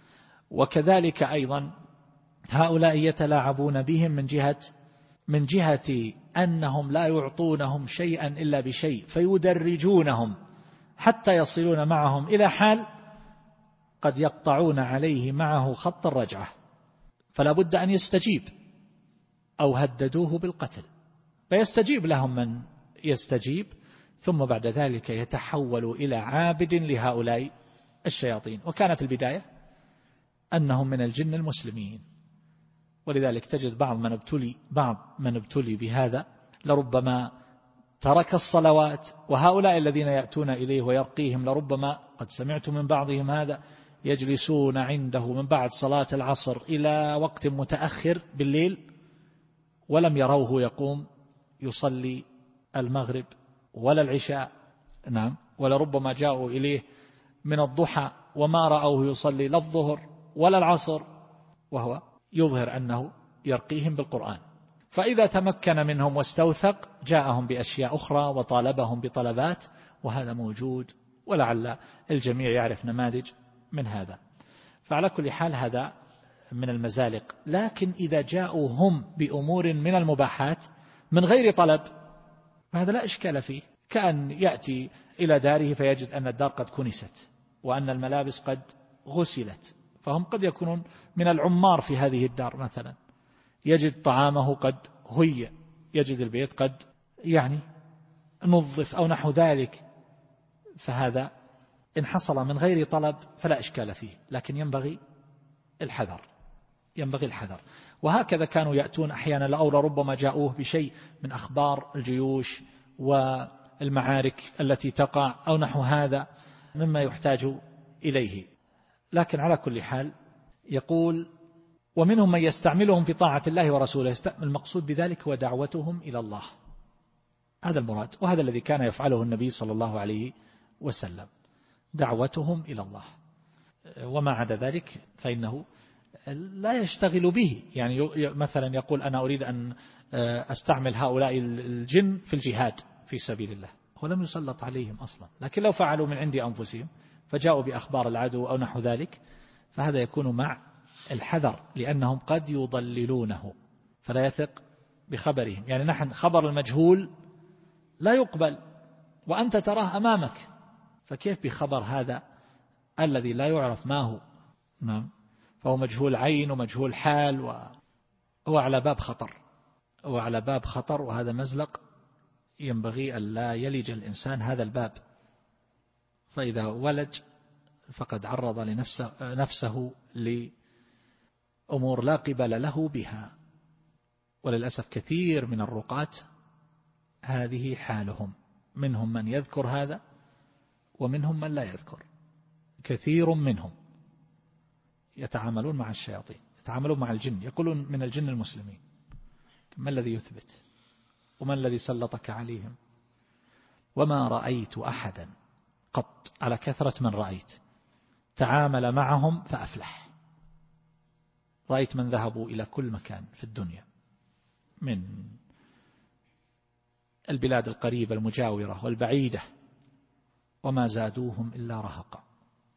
وكذلك أيضا هؤلاء يتلاعبون بهم من جهة من جهة أنهم لا يعطونهم شيئا إلا بشيء، فيدرجونهم حتى يصلون معهم إلى حال قد يقطعون عليه معه خط الرجعة، فلا بد أن يستجيب، أو هددوه بالقتل، فيستجيب لهم من يستجيب، ثم بعد ذلك يتحول إلى عابد لهؤلاء الشياطين. وكانت البداية أنهم من الجن المسلمين، ولذلك تجد بعض من ابتلي بعض من ابتلي بهذا لربما ترك الصلوات، وهؤلاء الذين يأتون إليه ويرقيهم لربما قد سمعت من بعضهم هذا يجلسون عنده من بعد صلاة العصر إلى وقت متأخر بالليل ولم يروه يقوم يصلي المغرب ولا العشاء، نعم، ولربما جاءوا إليه من الضحى وما رأوه يصلي لا الظهر ولا العصر، وهو يظهر أنه يرقيهم بالقرآن. فإذا تمكن منهم واستوثق جاءهم بأشياء أخرى وطالبهم بطلبات، وهذا موجود، ولعل الجميع يعرف نماذج من هذا. فعلى كل حال هذا من المزالق. لكن إذا جاءوا هم بأمور من المباحات من غير طلب فهذا لا إشكال فيه، كأن يأتي إلى داره فيجد أن الدار قد كنست وأن الملابس قد غسلت، فهم قد يكونون من العمار في هذه الدار مثلا، يجد طعامه قد هي، يجد البيت قد يعني نظف أو نحو ذلك، فهذا إن حصل من غير طلب فلا إشكال فيه، لكن ينبغي الحذر، ينبغي الحذر. وهكذا كانوا يأتون أحيانا أو ربما جاءوه بشيء من أخبار الجيوش والمعارك التي تقع أو نحو هذا مما يحتاج إليه. لكن على كل حال يقول ومنهم من يستعملهم في طاعة الله ورسوله، المقصود بذلك هو دعوتهم إلى الله، هذا المراد، وهذا الذي كان يفعله النبي صلى الله عليه وسلم، دعوتهم إلى الله، وما عدا ذلك فإنه لا يشتغل به. يعني مثلا يقول أنا أريد أن أستعمل هؤلاء الجن في الجهاد في سبيل الله، هو لم يسلط عليهم أصلا، لكن لو فعلوا من عند أنفسهم فجاءوا بأخبار العدو أو نحو ذلك فهذا يكون مع الحذر، لأنهم قد يضللونه فلا يثق بخبرهم. يعني نحن خبر المجهول لا يقبل وأنت تراه أمامك، فكيف بخبر هذا الذي لا يعرف ما هو؟ نعم، فهو مجهول عين ومجهول حال، وهو على باب خطر، هو على باب خطر، وهذا مزلق ينبغي أن لا يلج الإنسان هذا الباب، فإذا ولج فقد عرض لنفسه نفسه لأمور لا قبل له بها. وللأسف كثير من الرقاة هذه حالهم، منهم من يذكر هذا ومنهم من لا يذكر، كثير منهم يتعاملون مع الشياطين، يتعاملون مع الجن، يقولون من الجن المسلمين. ما الذي يثبت؟ وما الذي سلطك عليهم؟ وما رأيت أحدا قط على كثرة من رأيت تعامل معهم فأفلح. رأيت من ذهبوا إلى كل مكان في الدنيا من البلاد القريبة المجاورة والبعيدة وما زادوهم إلا رهقا،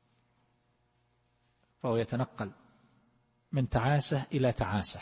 فهو يتنقل من تعاسة إلى تعاسة،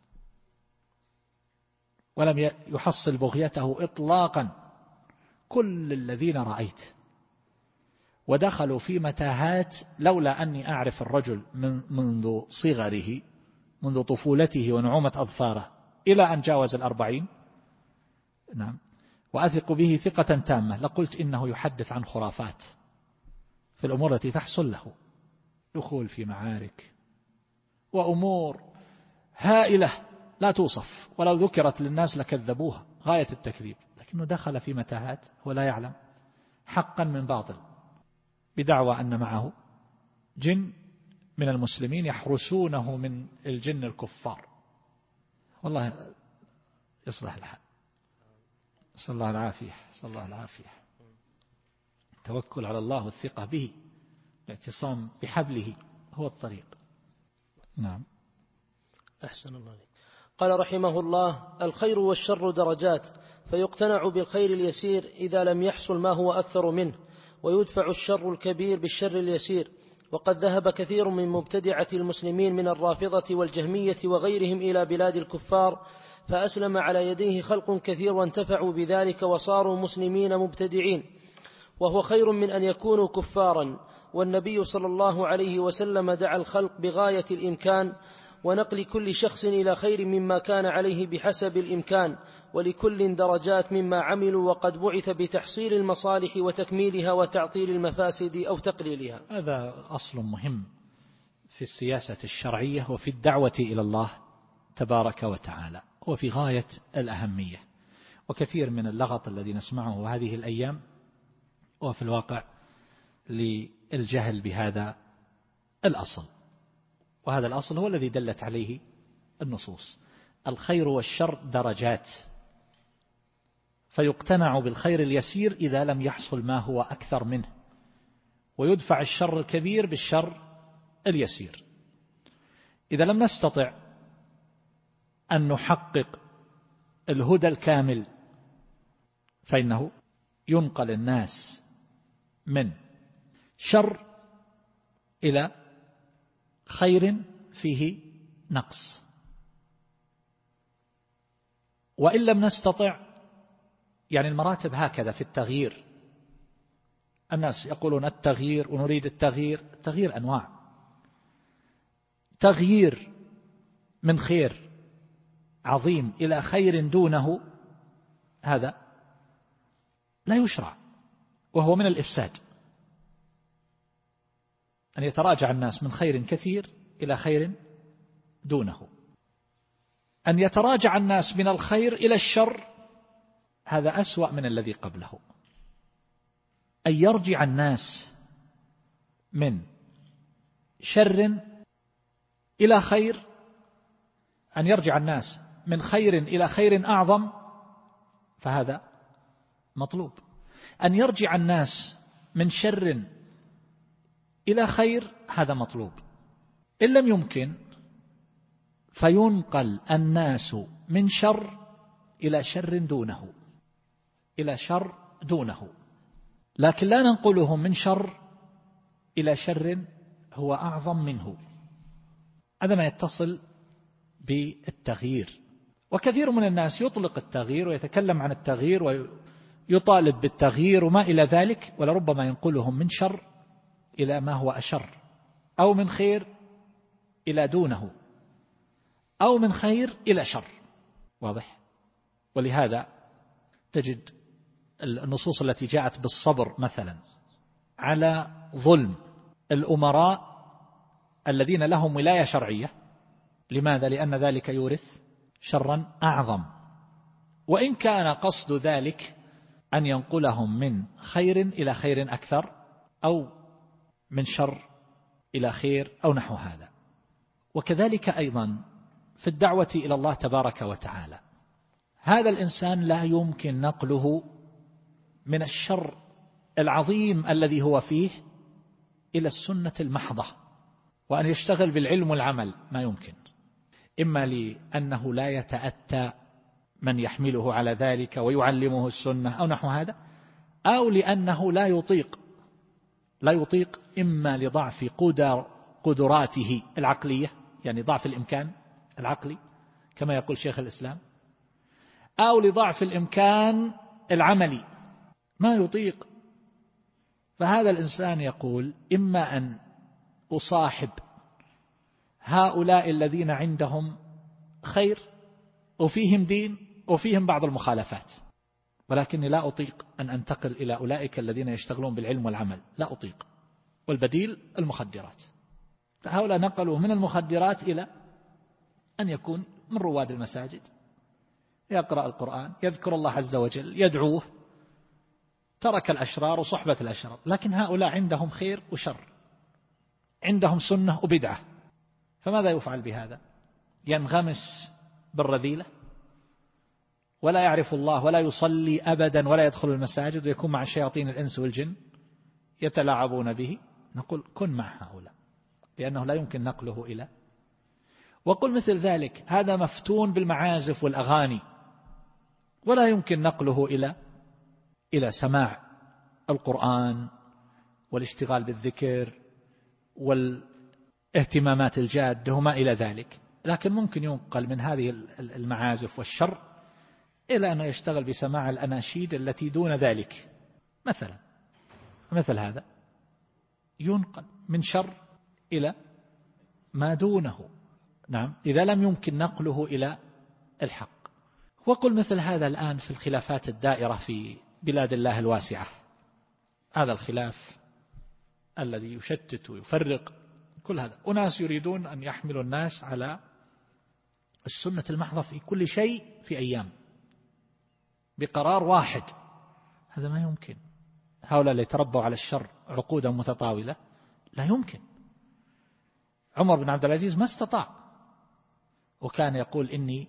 ولم يحصل بغيته إطلاقا. كل الذين رأيت ودخلوا في متاهات، لولا أني أعرف الرجل من منذ صغره، منذ طفولته ونعومة أظفاره إلى أن جاوز الأربعين، نعم، وأثق به ثقة تامة، لقلت إنه يحدث عن خرافات في الأمور التي تحصل له، دخول في معارك وأمور هائلة لا توصف، ولو ذكرت للناس لكذبوها غاية التكذيب، لكنه دخل في متاهات ولا يعلم حقا من باطل، بدعوى أن معه جن من المسلمين يحرسونه من الجن الكفار. والله يصلح الحال، صلى الله العافية، صلى الله العافية. التوكل على الله والثقة به، الاعتصام بحبله هو الطريق. نعم. أحسن الله عليك. قال رحمه الله: الخير والشر درجات، فيقتنع بالخير اليسير إذا لم يحصل ما هو أكثر منه، ويدفع الشر الكبير بالشر اليسير. وقد ذهب كثير من مبتدعة المسلمين من الرافضة والجهمية وغيرهم إلى بلاد الكفار، فأسلم على يديه خلق كثير وانتفعوا بذلك وصاروا مسلمين مبتدعين، وهو خير من أن يكونوا كفارا. والنبي صلى الله عليه وسلم دعا الخلق بغاية الإمكان ونقل كل شخص إلى خير مما كان عليه بحسب الإمكان، ولكل درجات مما عملوا، وقد بعث بتحصيل المصالح وتكميلها وتعطيل المفاسد أو تقليلها. هذا أصل مهم في السياسة الشرعية وفي الدعوة إلى الله تبارك وتعالى، وفي غاية الأهمية. وكثير من اللغط الذي نسمعه هذه الأيام وفي الواقع للجهل بهذا الأصل، وهذا الأصل هو الذي دلت عليه النصوص. الخير والشر درجات، فيقتنع بالخير اليسير إذا لم يحصل ما هو أكثر منه، ويدفع الشر الكبير بالشر اليسير. إذا لم نستطع أن نحقق الهدى الكامل فإنه ينقل الناس من شر إلى خير فيه نقص. وإن لم نستطع، يعني المراتب هكذا في التغيير، الناس يقولون التغيير ونريد التغيير. التغيير أنواع، تغيير من خير عظيم إلى خير دونه هذا لا يشرع، وهو من الإفساد، أن يتراجع الناس من خير كثير إلى خير دونه. أن يتراجع الناس من الخير إلى الشر هذا أسوأ من الذي قبله. أن يرجع الناس من شر إلى خير، أن يرجع الناس من خير إلى خير أعظم، فهذا مطلوب. أن يرجع الناس من شر إلى خير هذا مطلوب. إن لم يمكن فينقل الناس من شر إلى شر دونه، إلى شر دونه، لكن لا ننقلهم من شر إلى شر هو أعظم منه. هذا ما يتصل بالتغيير. وكثير من الناس يطلق التغيير ويتكلم عن التغيير ويطالب بالتغيير وما إلى ذلك، ولربما ينقلهم من شر إلى ما هو أشر، أو من خير إلى دونه، أو من خير إلى شر. واضح؟ ولهذا تجد النصوص التي جاءت بالصبر مثلا على ظلم الأمراء الذين لهم ولاية شرعية. لماذا؟ لأن ذلك يورث شرا أعظم، وإن كان قصد ذلك أن ينقلهم من خير إلى خير أكثر، أو من شر إلى خير، أو نحو هذا. وكذلك أيضا في الدعوة إلى الله تبارك وتعالى، هذا الإنسان لا يمكن نقله من الشر العظيم الذي هو فيه إلى السنة المحضة، وأن يشتغل بالعلم والعمل ما يمكن، إما لأنه لا يتأتى من يحمله على ذلك ويعلمه السنة أو نحو هذا، أو لأنه لا يطيق لا يطيق إما لضعف قدر قدراته العقلية، يعني ضعف الإمكان العقلي كما يقول شيخ الإسلام، أو لضعف الإمكان العملي ما يطيق. فهذا الإنسان يقول إما أن أصاحب هؤلاء الذين عندهم خير وفيهم دين وفيهم بعض المخالفات، ولكني لا أطيق أن أنتقل إلى أولئك الذين يشتغلون بالعلم والعمل، لا أطيق. والبديل المخدرات. فهؤلاء نقلوا من المخدرات إلى أن يكون من رواد المساجد، يقرأ القرآن، يذكر الله عز وجل، يدعوه، ترك الأشرار وصحبة الأشرار. لكن هؤلاء عندهم خير وشر، عندهم سنة وبدعة، فماذا يفعل بهذا؟ ينغمس بالرذيلة ولا يعرف الله ولا يصلي أبدا ولا يدخل المساجد، ويكون مع شياطين الإنس والجن يتلاعبون به. نقول كن مع هؤلاء، لأنه لا يمكن نقله إلى. وقل مثل ذلك هذا مفتون بالمعازف والأغاني، ولا يمكن نقله إلى إلى سماع القرآن والاشتغال بالذكر والاهتمامات الجادة وما إلى ذلك، لكن ممكن ينقل من هذه المعازف والشر إلى أنه يشتغل بسماع الأناشيد التي دون ذلك مثلا. مثل هذا ينقل من شر إلى ما دونه. نعم، إذا لم يمكن نقله إلى الحق. وقل مثل هذا الآن في الخلافات الدائرة في بلاد الله الواسعة، هذا الخلاف الذي يشتت ويفرق، كل هذا أناس يريدون أن يحملوا الناس على السنة المحضة في كل شيء في أيام بقرار واحد. هذا ما يمكن. هؤلاء اللي تربوا على الشر عقودا متطاولة لا يمكن. عمر بن عبد العزيز ما استطاع، وكان يقول إني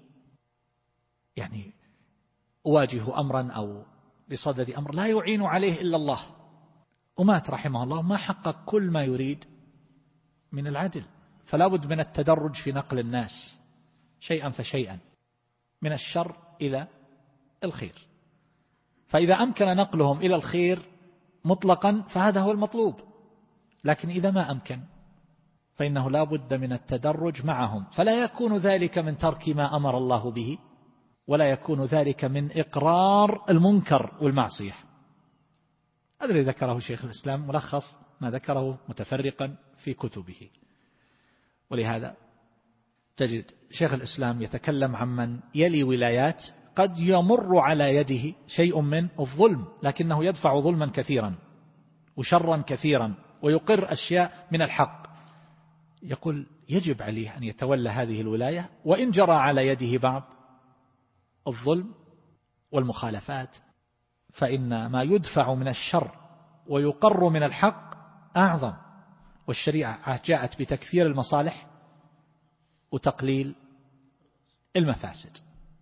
يعني أواجه أمرا أو بصدد أمر لا يعين عليه إلا الله، ومات رحمه الله ما حقق كل ما يريد من العدل. فلا بد من التدرج في نقل الناس شيئا فشيئا من الشر إلى الخير. فإذا أمكن نقلهم إلى الخير مطلقا فهذا هو المطلوب، لكن إذا ما أمكن فإنه لا بد من التدرج معهم، فلا يكون ذلك من ترك ما أمر الله به، ولا يكون ذلك من إقرار المنكر والمعصية. هذا الذي ذكره شيخ الإسلام، ملخص ما ذكره متفرقا في كتبه. ولهذا تجد شيخ الإسلام يتكلم عن من يلي ولايات قد يمر على يده شيء من الظلم، لكنه يدفع ظلما كثيرا وشرا كثيرا ويقر أشياء من الحق. يقول يجب عليه أن يتولى هذه الولاية وإن جرى على يده بعض الظلم والمخالفات، فإن ما يدفع من الشر ويقر من الحق أعظم، والشريعة جاءت بتكثير المصالح وتقليل المفاسد.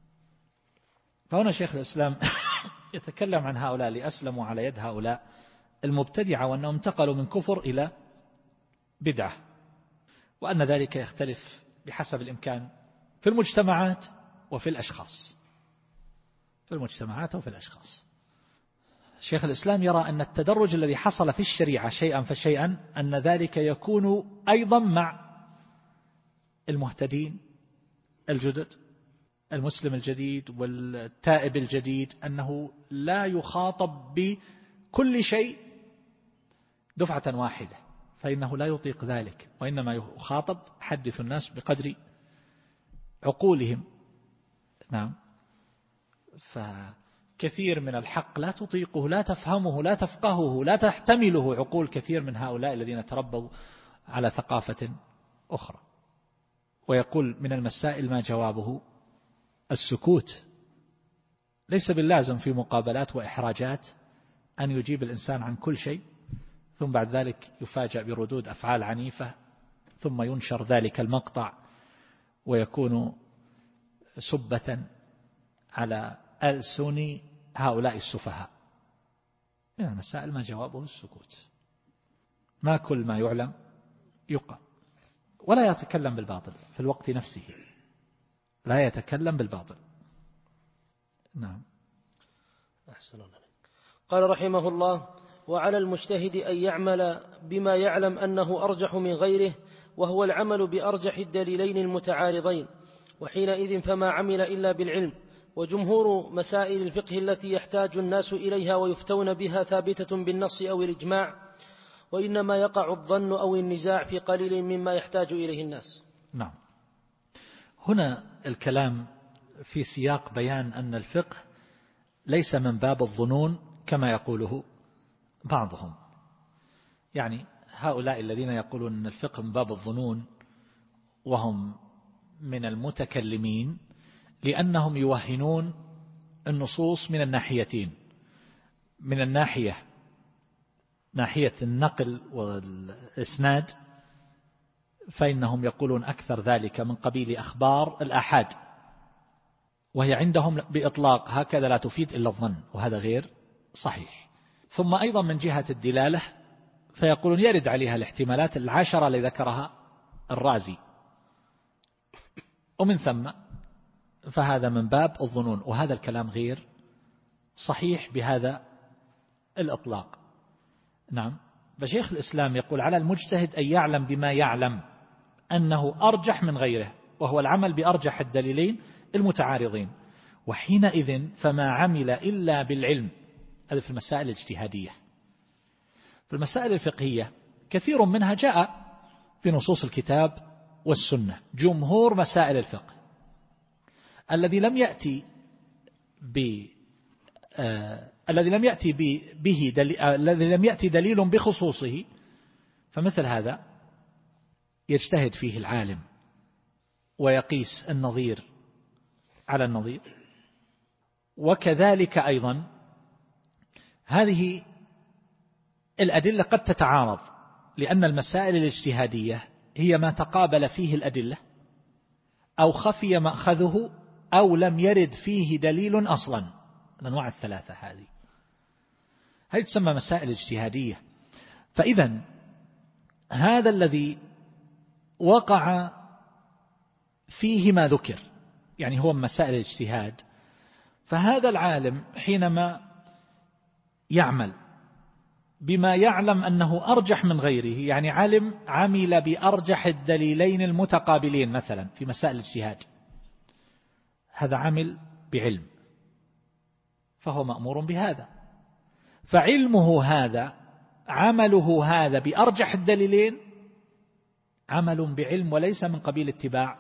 فهنا شيخ الإسلام يتكلم عن هؤلاء اللي أسلموا على يد هؤلاء المبتدعة، وأنهم انتقلوا من كفر إلى بدعة، وأن ذلك يختلف بحسب الإمكان في المجتمعات وفي الأشخاص. في المجتمعات وفي الأشخاص. شيخ الإسلام يرى أن التدرج الذي حصل في الشريعة شيئا فشيئا أن ذلك يكون أيضا مع المهتدين الجدد، المسلم الجديد والتائب الجديد، أنه لا يخاطب بكل شيء دفعة واحدة، فإنه لا يطيق ذلك، وإنما يخاطب حدث الناس بقدر عقولهم. نعم. فكثير من الحق لا تطيقه، لا تفهمه، لا تفقهه، لا تحتمله عقول كثير من هؤلاء الذين تربوا على ثقافة أخرى. ويقول من المسائل ما جوابه السكوت. ليس باللازم في مقابلات وإحراجات أن يجيب الإنسان عن كل شيء ثم بعد ذلك يفاجأ بردود أفعال عنيفة، ثم ينشر ذلك المقطع ويكون سبة على ألسن هؤلاء السفهاء. من المسائل ما جوابه السكوت. ما كل ما يعلم يقال، ولا يتكلم بالباطل في الوقت نفسه، لا يتكلم بالباطل. نعم. أحسن الله. قال رحمه الله: وعلى المجتهد أن يعمل بما يعلم أنه أرجح من غيره، وهو العمل بأرجح الدليلين المتعارضين، وحينئذ فما عمل إلا بالعلم. وجمهور مسائل الفقه التي يحتاج الناس إليها ويفتون بها ثابتة بالنص أو الإجماع، وإنما يقع الظن أو النزاع في قليل مما يحتاج إليه الناس. نعم. هنا الكلام في سياق بيان أن الفقه ليس من باب الظنون كما يقوله بعضهم. يعني هؤلاء الذين يقولون أن الفقه من باب الظنون وهم من المتكلمين، لأنهم يوهنون النصوص من الناحيتين، من الناحية ناحية النقل والإسناد، فإنهم يقولون أكثر ذلك من قبيل أخبار الآحاد، وهي عندهم بإطلاق هكذا لا تفيد إلا الظن، وهذا غير صحيح. ثم أيضا من جهة الدلالة فيقولون يرد عليها الاحتمالات العشرة التي ذكرها الرازي، ومن ثم فهذا من باب الظنون، وهذا الكلام غير صحيح بهذا الإطلاق. نعم. فشيخ الإسلام يقول على المجتهد أن يعلم بما يعلم أنه أرجح من غيره، وهو العمل بأرجح الدليلين المتعارضين، وحينئذ فما عمل إلا بالعلم. هذا في المسائل الاجتهادية. في المسائل الفقهية كثير منها جاء في نصوص الكتاب والسنة. جمهور مسائل الفقه الذي لم يأتي ب آه الذي لم يأتي به دليل آه الذي لم يأتي دليل بخصوصه، فمثل هذا يجتهد فيه العالم ويقيس النظير على النظير. وكذلك أيضا هذه الأدلة قد تتعارض، لأن المسائل الاجتهادية هي ما تقابل فيه الأدلة أو خفي مأخذه أو لم يرد فيه دليل أصلا. الأنواع الثلاثة هذه هذه تسمى مسائل اجتهادية. فإذا هذا الذي وقع فيه ما ذكر، يعني هو مسائل الاجتهاد، فهذا العالم حينما يعمل بما يعلم أنه أرجح من غيره، يعني علم عمل بأرجح الدليلين المتقابلين مثلا في مسائل الاجتهاد، هذا عمل بعلم فهو مأمور بهذا. فعلمه هذا، عمله هذا بأرجح الدليلين عمل بعلم وليس من قبيل اتباع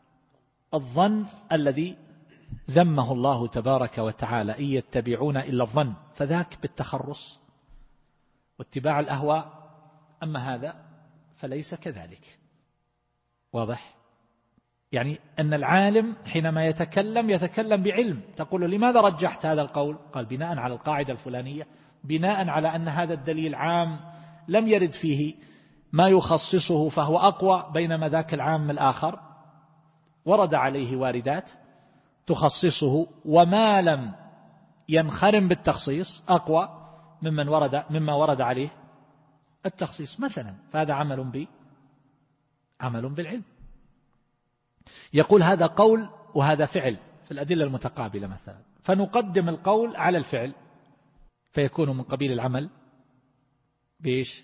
الظن الذي ذمه الله تبارك وتعالى، إن يتبعون إلا الظن، فذاك بالتخرص واتباع الأهواء. أما هذا فليس كذلك. واضح؟ يعني أن العالم حينما يتكلم يتكلم بعلم. تقول لماذا رجحت هذا القول؟ قال بناء على القاعدة الفلانية، بناء على أن هذا الدليل عام لم يرد فيه ما يخصصه فهو أقوى، بينما ذاك العام الآخر ورد عليه واردات تخصصه، وما لم ينخرم بالتخصيص أقوى ممن ورد مما ورد عليه التخصيص مثلا. فهذا عمل ب عمل بالعلم. يقول هذا قول وهذا فعل في الأدلة المتقابلة مثلا، فنقدم القول على الفعل فيكون من قبيل العمل بإيش؟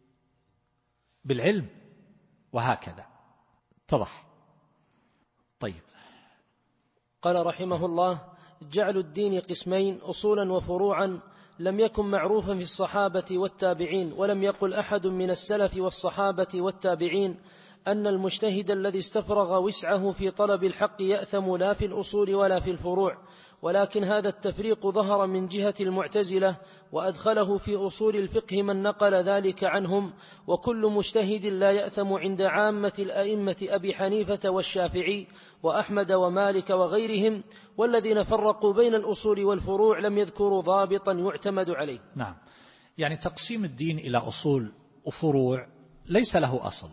بالعلم، وهكذا. اتضح؟ طيب. قال رحمه الله: جعل الدين قسمين، أصولا وفروعا، لم يكن معروفا في الصحابة والتابعين، ولم يقل أحد من السلف والصحابة والتابعين أن المجتهد الذي استفرغ وسعه في طلب الحق يأثم لا في الأصول ولا في الفروع، ولكن هذا التفريق ظهر من جهة المعتزلة، وأدخله في أصول الفقه من نقل ذلك عنهم. وكل مجتهد لا يأثم عند عامة الأئمة أبي حنيفة والشافعي وأحمد ومالك وغيرهم، والذين فرقوا بين الأصول والفروع لم يذكروا ضابطا يعتمد عليه. نعم. يعني تقسيم الدين إلى أصول وفروع ليس له أصل.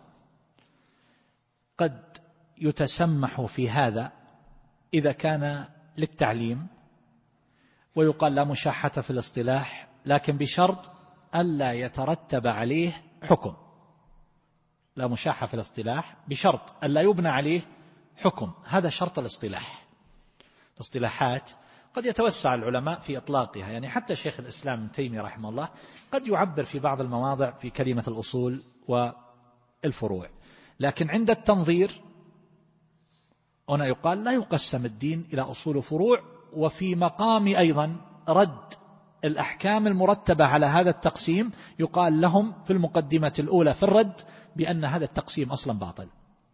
قد يتسمح في هذا إذا كان للتعليم، ويقال لا مشاحة في الاصطلاح، لكن بشرط ألا يترتب عليه حكم. لا مشاحة في الاصطلاح بشرط ألا يبنى عليه حكم، هذا شرط الاصطلاح. الاصطلاحات قد يتوسع العلماء في إطلاقها، يعني حتى شيخ الإسلام ابن تيمية رحمه الله قد يعبر في بعض المواضع في كلمة الأصول والفروع، لكن عند التنظير هنا يقال لا يقسم الدين إلى أصول وفروع. وفي مقام أيضا رد الأحكام المرتبة على هذا التقسيم يقال لهم في المقدمة الأولى في الرد بأن هذا التقسيم أصلا باطل.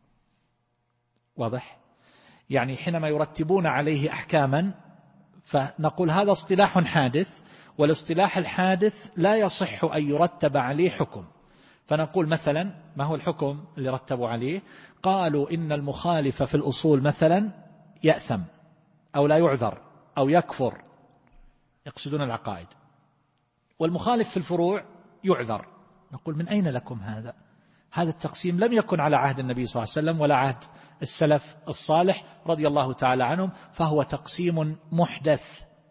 واضح؟ يعني حينما يرتبون عليه أحكاما فنقول هذا اصطلاح حادث، والاصطلاح الحادث لا يصح أن يرتب عليه حكم. فنقول مثلا ما هو الحكم اللي رتبوا عليه؟ قالوا إن المخالف في الأصول مثلا يأثم أو لا يعذر أو يكفر، يقصدون العقائد، والمخالف في الفروع يعذر. نقول من أين لكم هذا؟ هذا التقسيم لم يكن على عهد النبي صلى الله عليه وسلم ولا عهد السلف الصالح رضي الله تعالى عنهم، فهو تقسيم محدث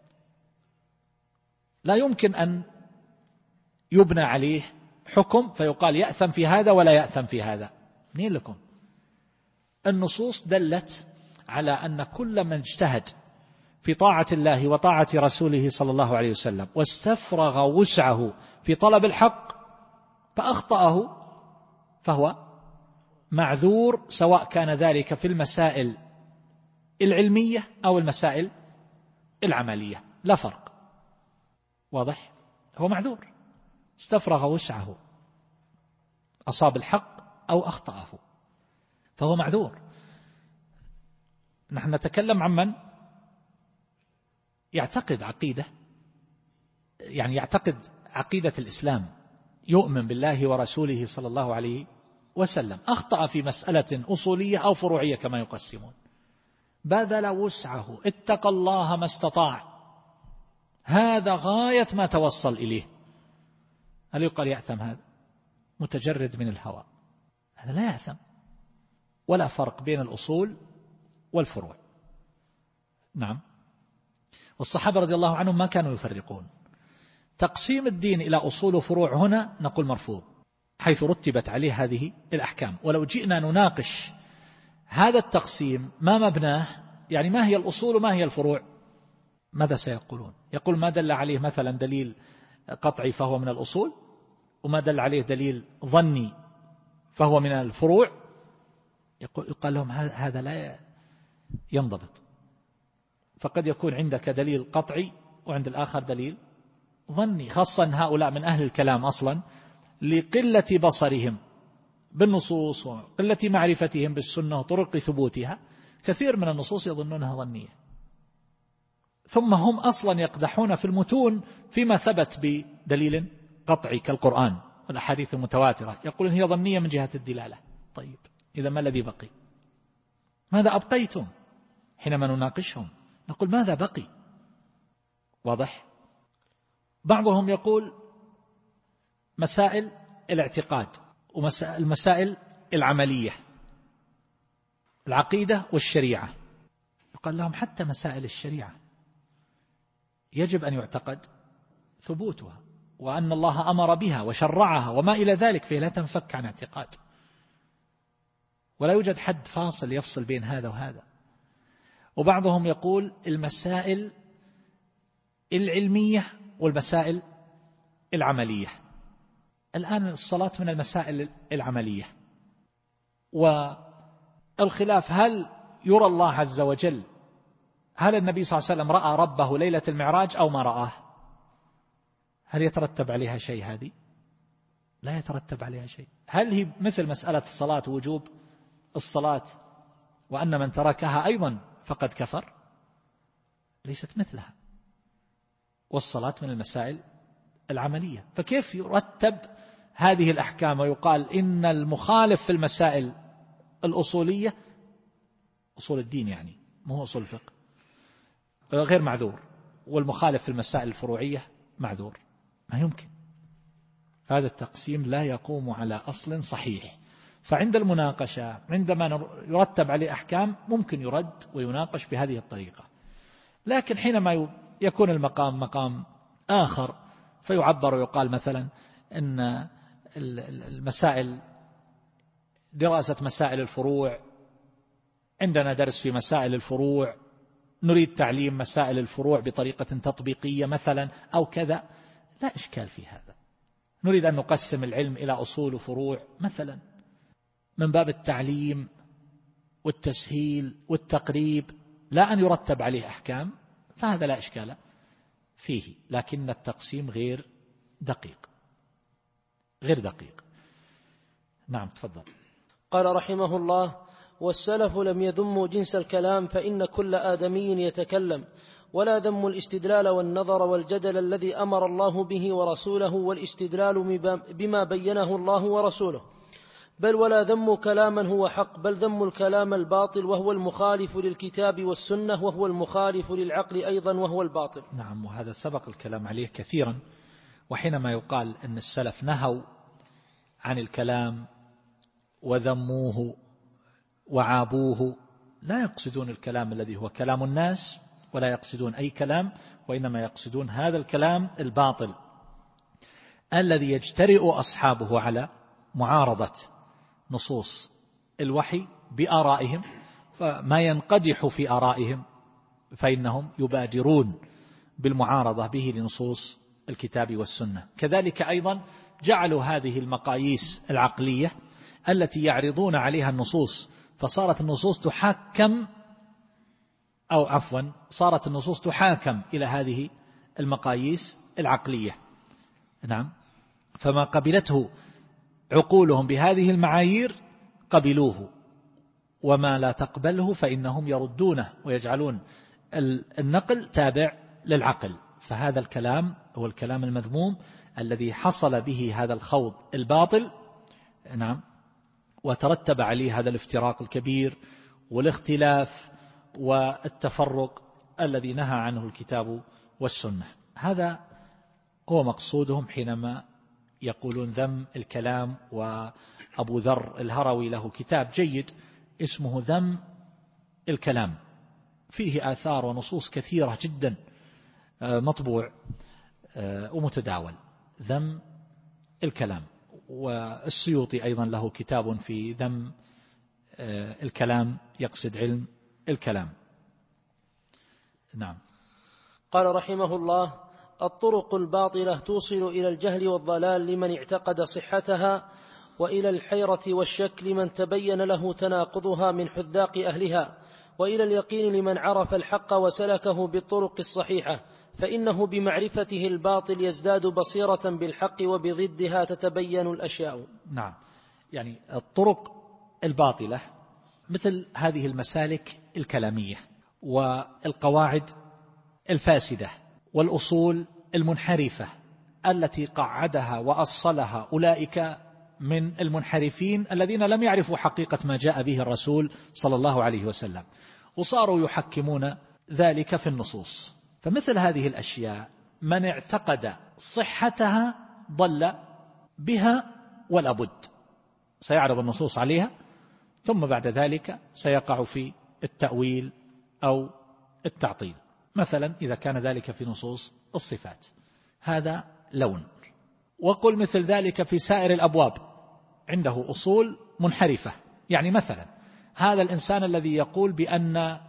لا يمكن أن يبنى عليه حكم فيقال يأثم في هذا ولا يأثم في هذا. منين لكم؟ النصوص دلت على أن كل من اجتهد في طاعة الله وطاعة رسوله صلى الله عليه وسلم واستفرغ وسعه في طلب الحق فأخطأه فهو معذور، سواء كان ذلك في المسائل العلمية أو المسائل العملية، لا فرق. واضح؟ هو معذور، استفرغ وسعه، أصاب الحق أو أخطأه، فهو معذور. نحن نتكلم عن من يعتقد عقيدة، يعني يعتقد عقيدة الإسلام، يؤمن بالله ورسوله صلى الله عليه وسلم، أخطأ في مسألة أصولية أو فروعية كما يقسمون، بذل وسعه، اتقى الله ما استطاع، هذا غاية ما توصل إليه، هل يقال يأثم؟ هذا متجرد من الهوى، هذا لا يأثم، ولا فرق بين الأصول والفروع. نعم. والصحابة رضي الله عنهم ما كانوا يفرقون. تقسيم الدين إلى أصول وفروع هنا نقول مرفوض، حيث رتبت عليه هذه الأحكام. ولو جئنا نناقش هذا التقسيم ما مبناه، يعني ما هي الأصول وما هي الفروع، ماذا سيقولون؟ يقول ما دل عليه مثلا دليل قطعي فهو من الأصول، وما دل عليه دليل ظني فهو من الفروع. يقول لهم هذا لا ينضبط، فقد يكون عندك دليل قطعي وعند الآخر دليل ظني، خاصة هؤلاء من أهل الكلام أصلا لقلة بصرهم بالنصوص وقلة معرفتهم بالسنة وطرق ثبوتها، كثير من النصوص يظنونها ظنية، ثم هم أصلا يقدحون في المتون فيما ثبت بدليل قطعي كالقرآن والأحاديث المتواترة، يقولون هي ظنية من جهة الدلالة. طيب إذا ما الذي بقي؟ ماذا أبقيتم؟ حينما نناقشهم نقول ماذا بقي؟ واضح؟ بعضهم يقول مسائل الاعتقاد والمسائل العملية، العقيدة والشريعة، يقال لهم حتى مسائل الشريعة يجب أن يعتقد ثبوتها، وأن الله أمر بها وشرعها وما إلى ذلك، فهي لا تنفك عن اعتقاد، ولا يوجد حد فاصل يفصل بين هذا وهذا. وبعضهم يقول المسائل العلمية والمسائل العملية. الآن الصلاة من المسائل العملية، والخلاف هل يرى الله عز وجل، هل النبي صلى الله عليه وسلم رأى ربه ليلة المعراج أو ما رآه؟ هل يترتب عليها شيء؟ هذه لا يترتب عليها شيء. هل هي مثل مسألة الصلاة ووجوب الصلاة وأن من تركها أيضا فقد كفر؟ ليست مثلها. والصلاة من المسائل العملية، فكيف يرتب هذه الأحكام ويقال إن المخالف في المسائل الأصولية، أصول الدين يعني مو أصول الفقه، غير معذور، والمخالف في المسائل الفروعية معذور؟ ما يمكن. هذا التقسيم لا يقوم على أصل صحيح. فعند المناقشة عندما يرتب عليه أحكام ممكن يرد ويناقش بهذه الطريقة، لكن حينما يكون المقام مقام آخر فيعبر ويقال مثلا أن المسائل، دراسة مسائل الفروع، عندنا درس في مسائل الفروع، نريد تعليم مسائل الفروع بطريقة تطبيقية مثلا أو كذا، لا إشكال في هذا. نريد أن نقسم العلم إلى أصول وفروع مثلا من باب التعليم والتسهيل والتقريب، لا أن يرتب عليه أحكام، فهذا لا إشكال فيه، لكن التقسيم غير دقيق، غير دقيق. نعم تفضل. قال رحمه الله: والسلف لم يذموا جنس الكلام، فإن كل آدمي يتكلم، ولا ذم الاستدلال والنظر والجدل الذي أمر الله به ورسوله، والاستدلال بما بينه الله ورسوله، بل ولا ذم كلاما هو حق، بل ذم الكلام الباطل وهو المخالف للكتاب والسنة، وهو المخالف للعقل أيضا وهو الباطل. نعم، وهذا سبق الكلام عليه كثيرا. وحينما يقال أن السلف نهوا عن الكلام وذموه وعابوه، لا يقصدون الكلام الذي هو كلام الناس، ولا يقصدون أي كلام، وإنما يقصدون هذا الكلام الباطل الذي يجترئ أصحابه على معارضة نصوص الوحي بآرائهم، فما ينقدح في آرائهم فإنهم يبادرون بالمعارضة به لنصوص الكتاب والسنة. كذلك أيضا جعلوا هذه المقاييس العقلية التي يعرضون عليها النصوص، فصارت النصوص تحكم أو عفوا صارت النصوص تحاكم إلى هذه المقاييس العقلية. نعم، فما قبلته عقولهم بهذه المعايير قبلوه، وما لا تقبله فإنهم يردونه ويجعلون النقل تابع للعقل. فهذا الكلام هو الكلام المذموم الذي حصل به هذا الخوض الباطل. نعم، وترتب عليه هذا الافتراق الكبير والاختلاف والتفرق الذي نهى عنه الكتاب والسنة. هذا هو مقصودهم حينما يقولون ذم الكلام. وأبو ذر الهروي له كتاب جيد اسمه ذم الكلام، فيه آثار ونصوص كثيرة جدا، مطبوع ومتداول، ذم الكلام. والسيوطي أيضا له كتاب في ذم الكلام، يقصد علم الكلام. نعم. قال رحمه الله: الطرق الباطلة توصل إلى الجهل والضلال لمن اعتقد صحتها، وإلى الحيرة والشك لمن تبين له تناقضها من حذاق أهلها، وإلى اليقين لمن عرف الحق وسلكه بالطرق الصحيحة، فإنه بمعرفته الباطل يزداد بصيرة بالحق، وبضدها تتبين الأشياء. نعم، يعني الطرق الباطلة مثل هذه المسالك الكلامية والقواعد الفاسدة والأصول المنحرفة التي قعدها وأصلها أولئك من المنحرفين الذين لم يعرفوا حقيقة ما جاء به الرسول صلى الله عليه وسلم، وصاروا يحكمون ذلك في النصوص. فمثل هذه الأشياء من اعتقد صحتها ضل بها ولا بد، سيعرض النصوص عليها ثم بعد ذلك سيقع في التأويل أو التعطيل. مثلا إذا كان ذلك في نصوص الصفات هذا لون. وقل مثل ذلك في سائر الأبواب، عنده أصول منحرفة. يعني مثلا هذا الإنسان الذي يقول بأن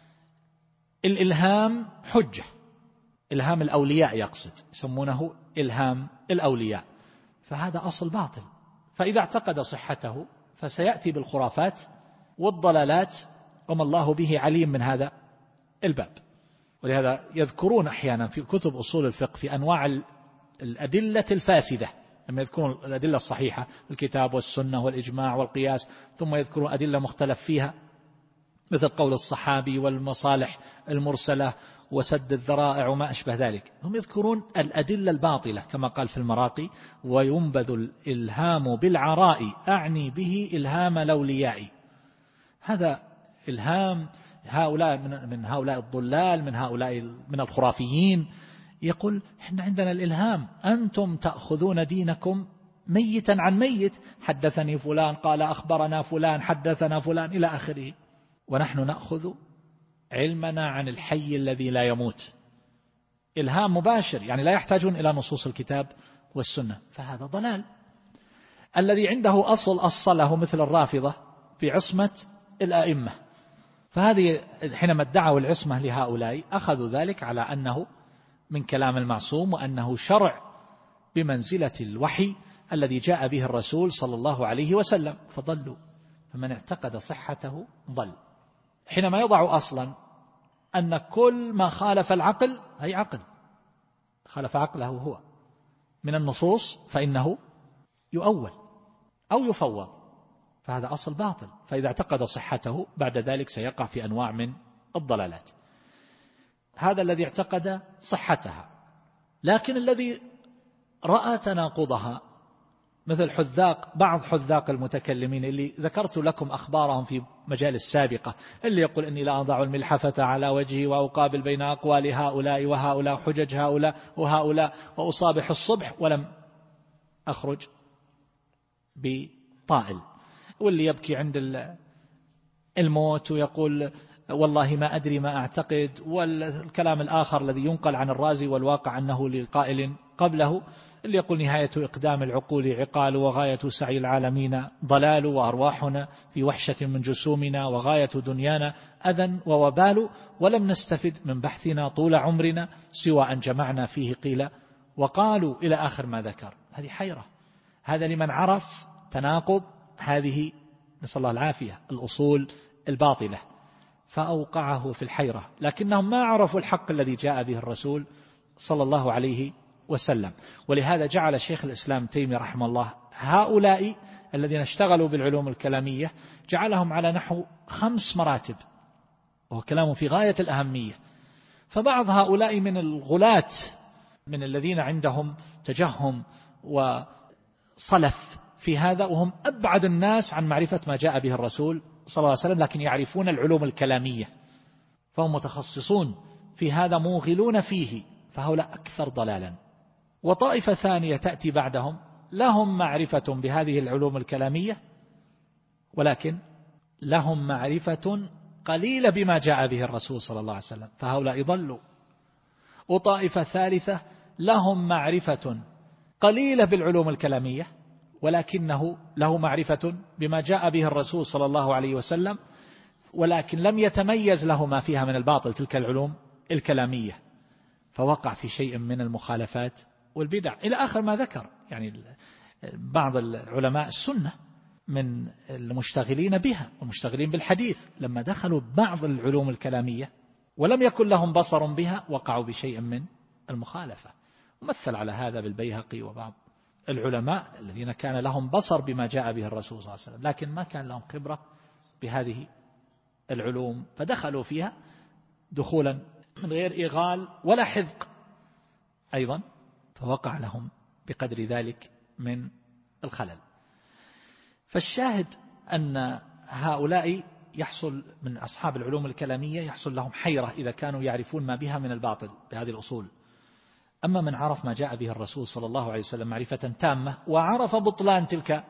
الإلهام حجة، إلهام الأولياء يقصد، يسمونه إلهام الأولياء، فهذا أصل باطل. فإذا اعتقد صحته فسيأتي بالخرافات والضلالات، وما الله به عليم من هذا الباب. ولهذا يذكرون أحيانا في كتب أصول الفقه في أنواع الأدلة الفاسدة، لما يذكرون الأدلة الصحيحة الكتاب والسنة والإجماع والقياس، ثم يذكرون أدلة مختلف فيها مثل قول الصحابي والمصالح المرسلة وسد الذرائع وما أشبه ذلك. هم يذكرون الأدلة الباطلة كما قال في المراقي: وينبذ الإلهام بالعراء، أعني به إلهام الأولياء. هذا إلهام هؤلاء من هؤلاء الضلال، من هؤلاء من الخرافيين. يقول: إحنا عندنا الإلهام، أنتم تأخذون دينكم ميتا عن ميت، حدثني فلان قال أخبرنا فلان حدثنا فلان إلى آخره، ونحن نأخذ علمنا عن الحي الذي لا يموت. إلهام مباشر، يعني لا يحتاجون إلى نصوص الكتاب والسنة، فهذا ضلال. الذي عنده أصل أصله مثل الرافضة بعصمة الآئمة، فهذه حينما ادعوا العصمة لهؤلاء أخذوا ذلك على أنه من كلام المعصوم، وأنه شرع بمنزلة الوحي الذي جاء به الرسول صلى الله عليه وسلم، فضلوا. فمن اعتقد صحته ضل. حينما يضع أصلا أن كل ما خالف العقل هي عقل، خالف عقله هو من النصوص فإنه يؤول أو يفوض، فهذا أصل باطل. فإذا اعتقد صحته بعد ذلك سيقع في أنواع من الضلالات. هذا الذي اعتقد صحتها. لكن الذي رأى تناقضها مثل حذاق بعض حذاق المتكلمين اللي ذكرت لكم أخبارهم في مجال السابقة، اللي يقول إني لا أضع الملحفة على وجهي وأقابل بين أقوال هؤلاء وهؤلاء حجج هؤلاء وهؤلاء وأصابح الصبح ولم أخرج بطائل، واللي يبكي عند الموت ويقول والله ما أدري ما أعتقد، والكلام الآخر الذي ينقل عن الرازي والواقع أنه لقائل قبله اللي يقول نهاية إقدام العقول عقال وغاية سعي العالمين ضلال وأرواحنا في وحشة من جسومنا وغاية دنيانا أذى ووبال ولم نستفد من بحثنا طول عمرنا سوى أن جمعنا فيه قيل وقالوا إلى آخر ما ذكر. هذه حيرة، هذا لمن عرف تناقض هذه نسأل الله العافية الأصول الباطلة فأوقعه في الحيرة، لكنهم ما عرفوا الحق الذي جاء به الرسول صلى الله عليه وسلم. ولهذا جعل شيخ الإسلام تيمية رحمه الله هؤلاء الذين اشتغلوا بالعلوم الكلامية جعلهم على نحو خمس مراتب، وهو كلام في غاية الأهمية. فبعض هؤلاء من الغلاة من الذين عندهم تجهم وصلف في هذا، وهم أبعد الناس عن معرفة ما جاء به الرسول صلى الله عليه وسلم، لكن يعرفون العلوم الكلامية فهم متخصصون في هذا موغلون فيه، فهؤلاء أكثر ضلالا. وطائفة ثانية تأتي بعدهم لهم معرفة بهذه العلوم الكلامية ولكن لهم معرفة قليلة بما جاء به الرسول صلى الله عليه وسلم، فهؤلاء ضلوا. وطائفة ثالثة لهم معرفة قليلة بالعلوم الكلامية ولكنه له معرفة بما جاء به الرسول صلى الله عليه وسلم، ولكن لم يتميز له ما فيها من الباطل تلك العلوم الكلامية، فوقع في شيء من المخالفات والبدع إلى آخر ما ذكر. يعني بعض العلماء السنة من المشتغلين بها والمشتغلين بالحديث لما دخلوا بعض العلوم الكلامية ولم يكن لهم بصر بها وقعوا بشيء من المخالفة. ومثل على هذا بالبيهقي وبعض العلماء الذين كان لهم بصر بما جاء به الرسول صلى الله عليه وسلم لكن ما كان لهم خبرة بهذه العلوم، فدخلوا فيها دخولا من غير إيغال ولا حذق أيضا، فوقع لهم بقدر ذلك من الخلل. فالشاهد أن هؤلاء يحصل من أصحاب العلوم الكلامية يحصل لهم حيرة إذا كانوا يعرفون ما بها من الباطل بهذه الأصول. أما من عرف ما جاء به الرسول صلى الله عليه وسلم معرفة تامة وعرف بطلان تلك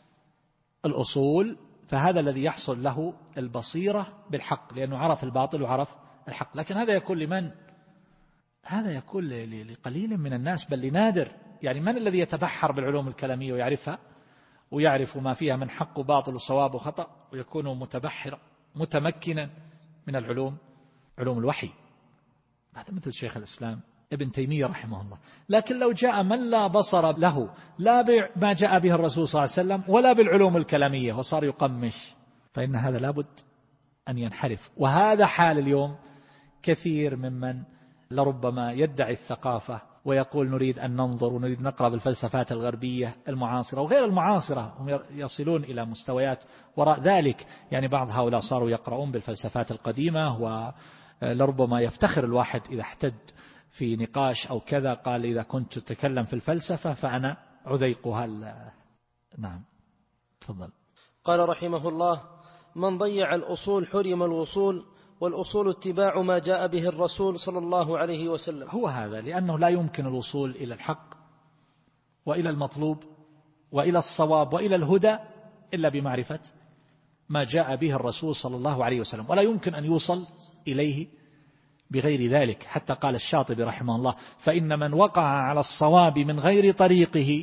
الأصول فهذا الذي يحصل له البصيرة بالحق، لأنه عرف الباطل وعرف الحق. لكن هذا يكون لمن؟ هذا يكون لقليل من الناس بل لنادر. يعني من الذي يتبحر بالعلوم الكلامية ويعرفها ويعرف ما فيها من حق وباطل وصواب وخطأ ويكون متبحر متمكنا من العلوم علوم الوحي؟ هذا مثل شيخ الإسلام ابن تيمية رحمه الله. لكن لو جاء من لا بصر له لا بما جاء به الرسول صلى الله عليه وسلم ولا بالعلوم الكلامية وصار يقمش، فإن هذا لابد أن ينحرف. وهذا حال اليوم كثير ممن لربما يدعي الثقافة ويقول نريد أن ننظر ونريد نقرأ بالفلسفات الغربية المعاصرة وغير المعاصرة، هم يصلون إلى مستويات وراء ذلك. يعني بعض هؤلاء صاروا يقرؤون بالفلسفات القديمة، ولربما يفتخر الواحد إذا احتد في نقاش أو كذا قال إذا كنت تتكلم في الفلسفة فأنا عذيقها. نعم تفضل. قال رحمه الله: من ضيع الأصول حرم الوصول، والأصول اتباع ما جاء به الرسول صلى الله عليه وسلم. هو هذا، لأنه لا يمكن الوصول إلى الحق وإلى المطلوب وإلى الصواب وإلى الهدى إلا بمعرفة ما جاء به الرسول صلى الله عليه وسلم، ولا يمكن أن يوصل إليه بغير ذلك. حتى قال الشاطبي رحمه الله: فإن من وقع على الصواب من غير طريقه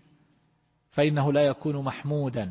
فإنه لا يكون محمودا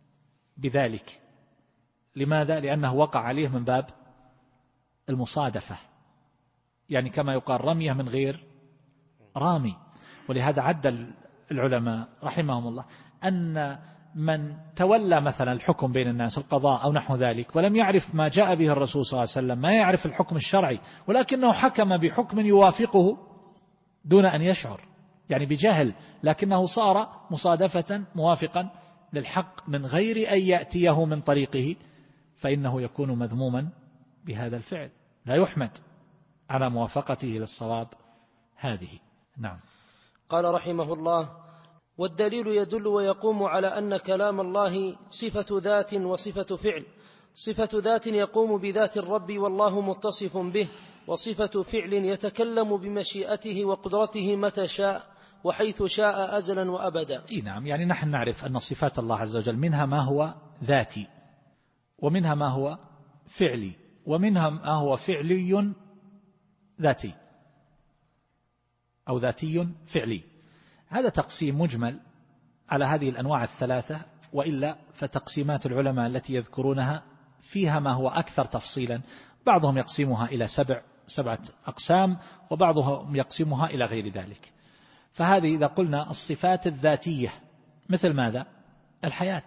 بذلك. لماذا؟ لأنه وقع عليه من باب المصادفة، يعني كما يقال رمية من غير رامي. ولهذا عد العلماء رحمهم الله أن من تولى مثلا الحكم بين الناس القضاء أو نحو ذلك ولم يعرف ما جاء به الرسول صلى الله عليه وسلم، ما يعرف الحكم الشرعي، ولكنه حكم بحكم يوافقه دون أن يشعر، يعني بجهل، لكنه صار مصادفة موافقا للحق من غير أن يأتيه من طريقه، فإنه يكون مذموما بهذا الفعل، لا يحمد على موافقته للصواب هذه. نعم. قال رحمه الله: والدليل يدل ويقوم على أن كلام الله صفة ذات وصفة فعل. صفة ذات يقوم بذات الرب والله متصف به، وصفة فعل يتكلم بمشيئته وقدرته متى شاء وحيث شاء أزلا وأبدا. إيه نعم، يعني نحن نعرف أن صفات الله عز وجل منها ما هو ذاتي، ومنها ما هو فعلي، ومنها ما هو فعلي ذاتي أو ذاتي فعلي. هذا تقسيم مجمل على هذه الأنواع الثلاثة، وإلا فتقسيمات العلماء التي يذكرونها فيها ما هو أكثر تفصيلا، بعضهم يقسمها إلى سبع سبعة أقسام، وبعضهم يقسمها إلى غير ذلك. فهذه إذا قلنا الصفات الذاتية مثل ماذا؟ الحياة.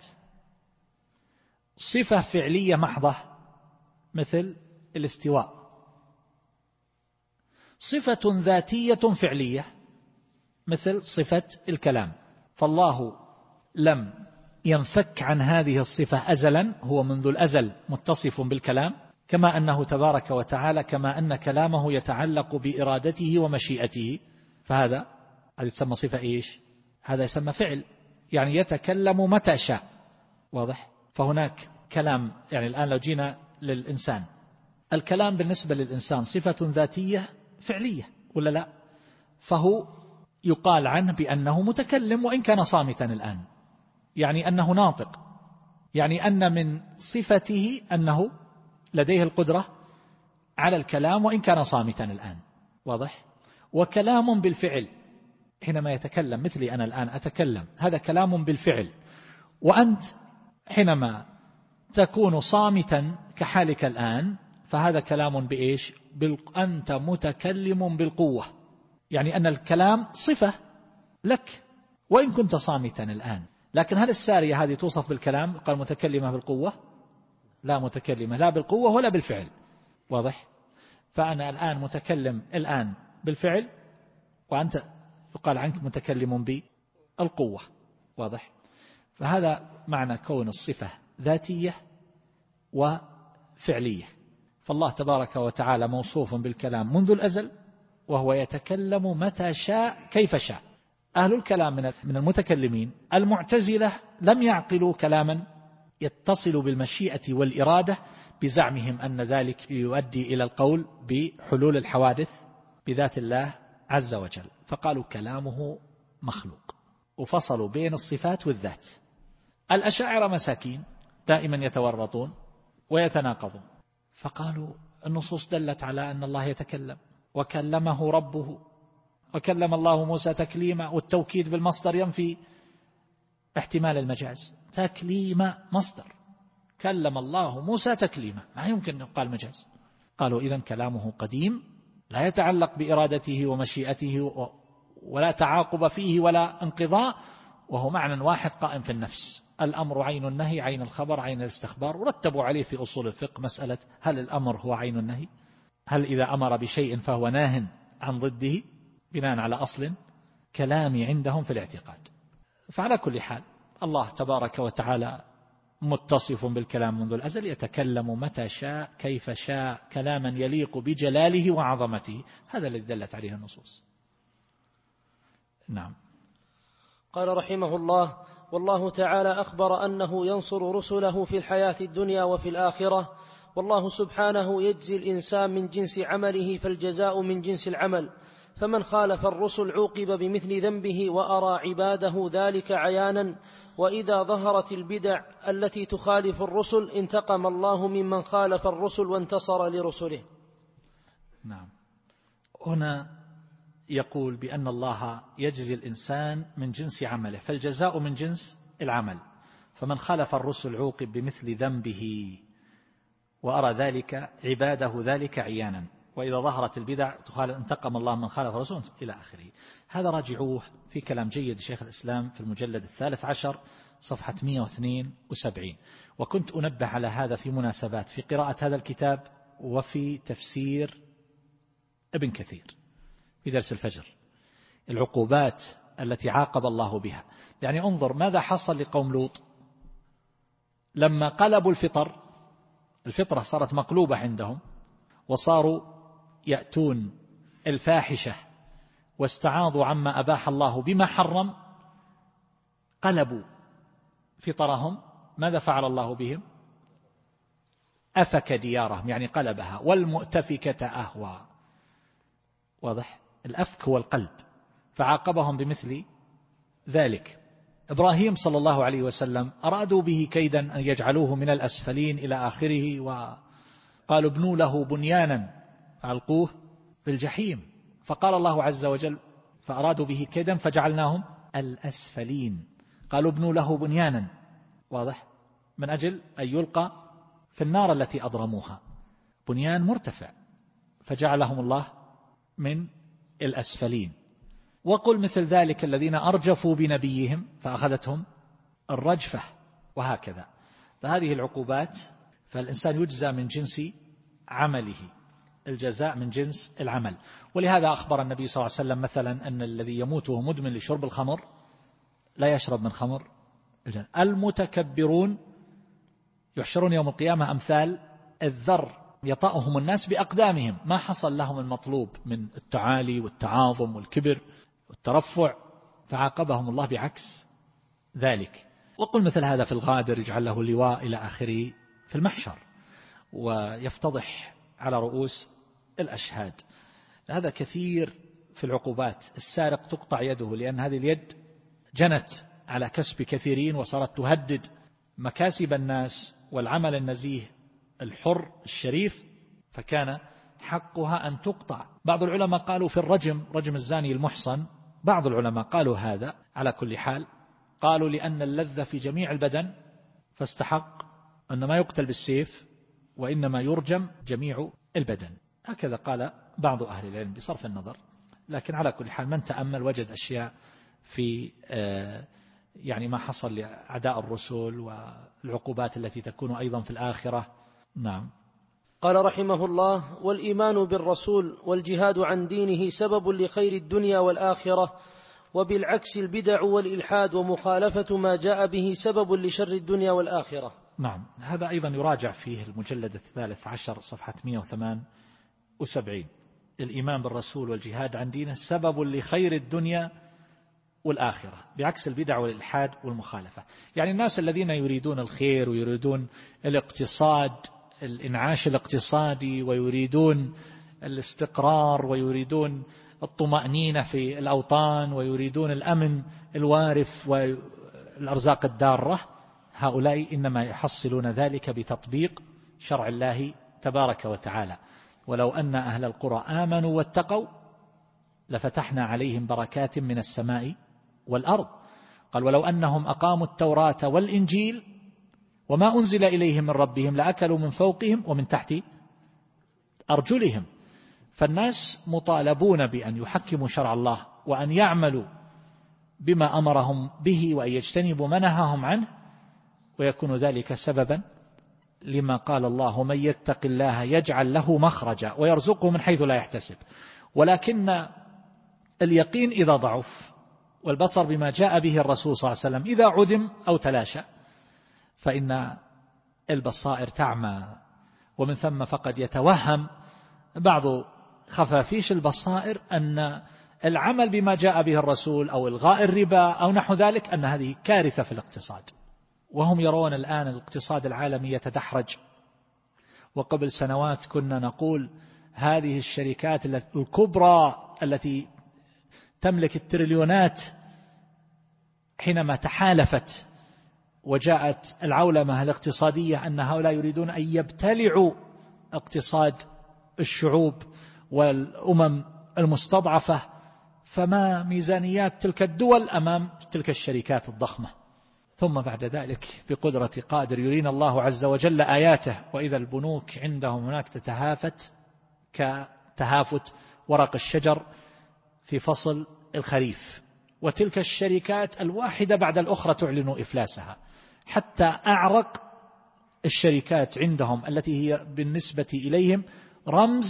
صفة فعلية محضة مثل الاستواء. صفة ذاتية فعلية مثل صفة الكلام. فالله لم ينفك عن هذه الصفة أزلا، هو منذ الأزل متصف بالكلام، كما أنه تبارك وتعالى كما أن كلامه يتعلق بإرادته ومشيئته، فهذا هذا يسمى صفة إيش؟ هذا يسمى فعل، يعني يتكلم متى شاء. واضح؟ فهناك كلام، يعني الآن لو جينا للإنسان، الكلام بالنسبة للإنسان صفة ذاتية فعلية ولا لا؟ فهو يقال عنه بأنه متكلم وإن كان صامتا الآن، يعني أنه ناطق، يعني أن من صفته أنه لديه القدرة على الكلام وإن كان صامتا الآن. واضح؟ وكلام بالفعل، حينما يتكلم مثلي أنا الآن أتكلم، هذا كلام بالفعل. وأنت حينما تكون صامتا كحالك الآن فهذا كلام بإيش؟ أنت متكلم بالقوة، يعني أن الكلام صفة لك وإن كنت صامتا الآن. لكن هل السارية هذه توصف بالكلام؟ قال متكلمة بالقوة؟ لا متكلمة لا بالقوة ولا بالفعل. واضح؟ فأنا الآن متكلم الآن بالفعل، وأنت يقال عنك متكلم بالقوة. واضح؟ فهذا معنى كون الصفة ذاتية وفعلية. فالله تبارك وتعالى موصوف بالكلام منذ الأزل، وهو يتكلم متى شاء كيف شاء. أهل الكلام من المتكلمين المعتزلة لم يعقلوا كلاما يتصل بالمشيئة والإرادة بزعمهم أن ذلك يؤدي إلى القول بحلول الحوادث بذات الله عز وجل، فقالوا كلامه مخلوق، وفصلوا بين الصفات والذات. الأشاعرة مساكين دائما يتورطون ويتناقضون، فقالوا النصوص دلت على أن الله يتكلم وكلمه ربه وكلم الله موسى تكليما، والتوكيد بالمصدر ينفي احتمال المجاز. تكليم مصدر، كلم الله موسى تكليما، ما يمكن أن يقال مجاز. قالوا إذن كلامه قديم لا يتعلق بإرادته ومشيئته ولا تعاقب فيه ولا انقضاء، وهو معنى واحد قائم في النفس. الأمر عين النهي، عين الخبر، عين الاستخبار. ورتبوا عليه في أصول الفقه مسألة هل الأمر هو عين النهي؟ هل إذا أمر بشيء فهو ناه عن ضده بناء على أصل كلامي عندهم في الاعتقاد. فعلى كل حال الله تبارك وتعالى متصف بالكلام منذ الأزل، يتكلم متى شاء كيف شاء، كلاما يليق بجلاله وعظمته. هذا الذي دلت عليه النصوص. نعم. قال رحمه الله: والله تعالى أخبر أنه ينصر رسله في الحياة الدنيا وفي الآخرة، والله سبحانه يجزي الإنسان من جنس عمله، فالجزاء من جنس العمل. فمن خالف الرسل عوقب بمثل ذنبه، وأرى عباده ذلك عيانا. وإذا ظهرت البدع التي تخالف الرسل انتقم الله ممن خالف الرسل وانتصر لرسله. نعم. هنا يقول بأن الله يجزي الإنسان من جنس عمله، فالجزاء من جنس العمل. فمن خالف الرسل عوقب بمثل ذنبه، وأرى ذلك عباده ذلك عيانا. وإذا ظهرت البدع تخالف انتقم الله من خالف الرسول إلى آخره. هذا راجعوه في كلام جيد شيخ الإسلام في المجلد الثالث عشر صفحة مئة واثنين وسبعين. وكنت أنبه على هذا في مناسبات في قراءة هذا الكتاب وفي تفسير ابن كثير في درس الفجر، العقوبات التي عاقب الله بها. يعني انظر ماذا حصل لقوم لوط لما قلبوا الفطر، الفطرة صارت مقلوبة عندهم، وصاروا يأتون الفاحشة واستعاضوا عما أباح الله بما حرم، قلبوا فطرهم. ماذا فعل الله بهم؟ أفك ديارهم، يعني قلبها. والمؤتفكة أهوى. واضح؟ الأفك هو القلب، فعاقبهم بمثل ذلك. إبراهيم صلى الله عليه وسلم أرادوا به كيدا أن يجعلوه من الأسفلين إلى آخره، وقالوا ابنوا له بنيانا فألقوه في الجحيم. فقال الله عز وجل فأرادوا به كيدا فجعلناهم الأسفلين. قالوا ابنوا له بنيانا، واضح، من أجل أن يلقى في النار التي أضرموها، بنيان مرتفع، فجعلهم الله من الأسفلين. وقل مثل ذلك الذين أرجفوا بنبيهم فأخذتهم الرجفة، وهكذا. فهذه العقوبات فالإنسان يجزى من جنس عمله، الجزاء من جنس العمل. ولهذا أخبر النبي صلى الله عليه وسلم مثلا أن الذي يموت وهو مدمن لشرب الخمر لا يشرب من خمر الجنة. المتكبرون يحشرون يوم القيامة أمثال الذر يطأهم الناس بأقدامهم، ما حصل لهم المطلوب من التعالي والتعاظم والكبر والترفع، فعاقبهم الله بعكس ذلك. وقل مثل هذا في الغادر يجعل له لواء إلى آخره في المحشر، ويفتضح على رؤوس الأشهاد. هذا كثير في العقوبات. السارق تقطع يده لأن هذه اليد جنت على كسب كثيرين وصارت تهدد مكاسب الناس والعمل النزيه الحر الشريف، فكان حقها أن تقطع. بعض العلماء قالوا في الرجم، رجم الزاني المحصن، بعض العلماء قالوا هذا. على كل حال قالوا لأن اللذة في جميع البدن فاستحق أن ما يقتل بالسيف وإنما يرجم جميع البدن. هكذا قال بعض أهل العلم بصرف النظر. لكن على كل حال من تأمل وجد أشياء في يعني ما حصل لأعداء الرسل والعقوبات التي تكون أيضا في الآخرة. نعم. قال رحمه الله: والإيمان بالرسول والجهاد عن دينه سبب لخير الدنيا والآخرة، وبالعكس البدع والإلحاد ومخالفة ما جاء به سبب لشر الدنيا والآخرة. نعم، هذا أيضا يراجع فيه المجلد الثالث عشر صفحة مئة وثمانية وسبعين. الإيمان بالرسول والجهاد عن دينه سبب لخير الدنيا والآخرة، بعكس البدع والإلحاد والمخالفة. يعني الناس الذين يريدون الخير ويريدون الاقتصاد، الإنعاش الاقتصادي، ويريدون الاستقرار، ويريدون الطمأنينة في الأوطان، ويريدون الأمن الوارف والأرزاق الدارة، هؤلاء إنما يحصلون ذلك بتطبيق شرع الله تبارك وتعالى. ولو أن أهل القرى آمنوا واتقوا لفتحنا عليهم بركات من السماء والأرض. قال: ولو أنهم أقاموا التوراة والإنجيل وما أنزل إليهم من ربهم لأكلوا من فوقهم ومن تحت أرجلهم. فالناس مطالبون بأن يحكموا شرع الله وأن يعملوا بما أمرهم به وأن يجتنبوا ما نهاهم عنه، ويكون ذلك سببا لما قال الله: من يتق الله يجعل له مخرجا ويرزقه من حيث لا يحتسب. ولكن اليقين إذا ضعف والبصر بما جاء به الرسول صلى الله عليه وسلم إذا عدم أو تلاشى فإن البصائر تعمى، ومن ثم فقد يتوهم بعض خفافيش البصائر أن العمل بما جاء به الرسول أو إلغاء الربا أو نحو ذلك أن هذه كارثة في الاقتصاد. وهم يرون الآن الاقتصاد العالمي يتدحرج. وقبل سنوات كنا نقول هذه الشركات الكبرى التي تملك التريليونات حينما تحالفت وجاءت العولمة الاقتصادية أن هؤلاء يريدون أن يبتلعوا اقتصاد الشعوب والأمم المستضعفة، فما ميزانيات تلك الدول أمام تلك الشركات الضخمة. ثم بعد ذلك بقدرة قادر يرينا الله عز وجل آياته، وإذا البنوك عندهم هناك تتهافت كتهافت ورق الشجر في فصل الخريف، وتلك الشركات الواحدة بعد الأخرى تعلن إفلاسها، حتى أعرق الشركات عندهم التي هي بالنسبة إليهم رمز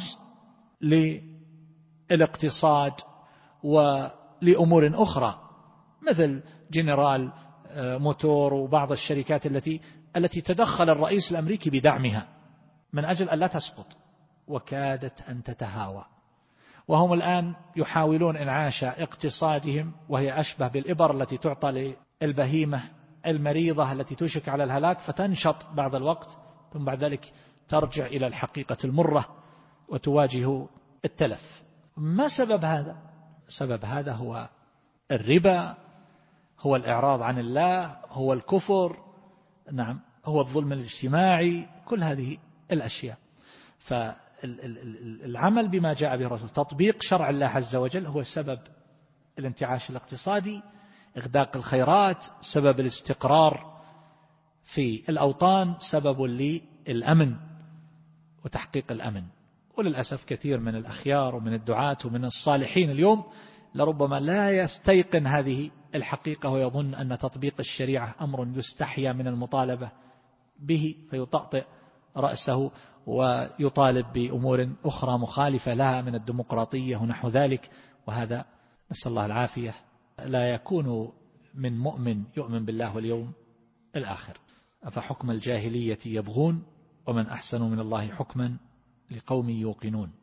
للاقتصاد ولأمور أخرى مثل جنرال موتور وبعض الشركات التي التي تدخل الرئيس الأمريكي بدعمها من أجل أن لا تسقط، وكادت أن تتهاوى. وهم الآن يحاولون إنعاش اقتصادهم، وهي أشبه بالإبر التي تعطى للبهيمة المريضة التي تشك على الهلاك فتنشط بعض الوقت، ثم بعد ذلك ترجع إلى الحقيقة المرة وتواجه التلف. ما سبب هذا؟ سبب هذا هو الربا، هو الإعراض عن الله، هو الكفر، نعم، هو الظلم الاجتماعي، كل هذه الأشياء. فالعمل بما جاء به الرسول، تطبيق شرع الله عز وجل، هو سبب الانتعاش الاقتصادي، إغداق الخيرات، سبب الاستقرار في الأوطان، سبب للأمن وتحقيق الأمن. وللأسف كثير من الأخيار ومن الدعاة ومن الصالحين اليوم لربما لا يستيقن هذه الحقيقة ويظن أن تطبيق الشريعة أمر يستحيا من المطالبة به، فيطأطئ رأسه ويطالب بأمور أخرى مخالفة لها من الديمقراطية ونحو ذلك، وهذا نسأل الله العافية لا يكون من مؤمن يؤمن بالله واليوم الآخر. أفحكم الجاهلية يبغون ومن أحسن من الله حكما لقوم يوقنون.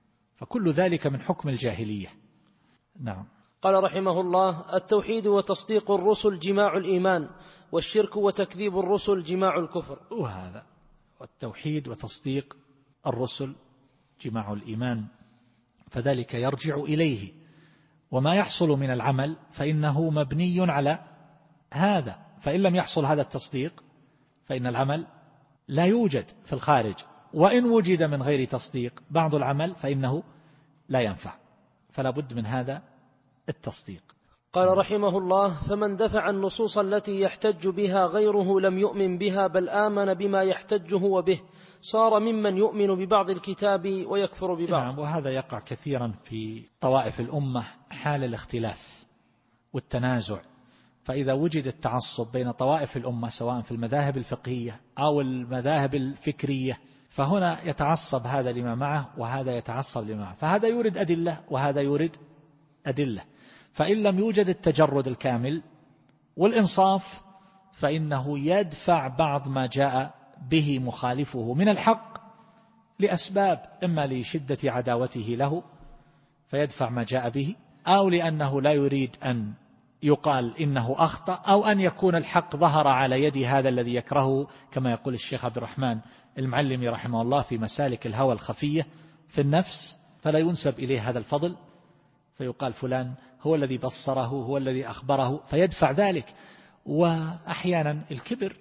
فكل ذلك من حكم الجاهلية. نعم. قال رحمه الله: التوحيد وتصديق الرسل جماع الإيمان، والشرك وتكذيب الرسل جماع الكفر. وهذا والتوحيد وتصديق الرسل جماع الإيمان، فذلك يرجع إليه، وما يحصل من العمل فإنه مبني على هذا. فإن لم يحصل هذا التصديق فإن العمل لا يوجد في الخارج، وإن وجد من غير تصديق بعض العمل فإنه لا ينفع، فلا بد من هذا التصديق. قال رحمه الله: فمن دفع النصوص التي يحتج بها غيره لم يؤمن بها بل آمن بما يحتج هو به، صار ممن يؤمن ببعض الكتاب ويكفر ببعض. نعم. وهذا يقع كثيرا في طوائف الأمة حال الاختلاف والتنازع. فإذا وجد التعصب بين طوائف الأمة سواء في المذاهب الفقهية أو المذاهب الفكرية، فهنا يتعصب هذا لما معه وهذا يتعصب لما معه، فهذا يورد أدلة وهذا يورد أدلة. فإن لم يوجد التجرد الكامل والإنصاف فإنه يدفع بعض ما جاء به مخالفه من الحق لأسباب، إما لشدة عداوته له فيدفع ما جاء به، أو لأنه لا يريد أن يقال إنه أخطأ، أو أن يكون الحق ظهر على يد هذا الذي يكرهه، كما يقول الشيخ عبد الرحمن المعلمي رحمه الله في مسالك الهوى الخفية في النفس، فلا ينسب إليه هذا الفضل، فيقال فلان هو الذي بصره هو الذي أخبره فيدفع ذلك. وأحيانا الكبر،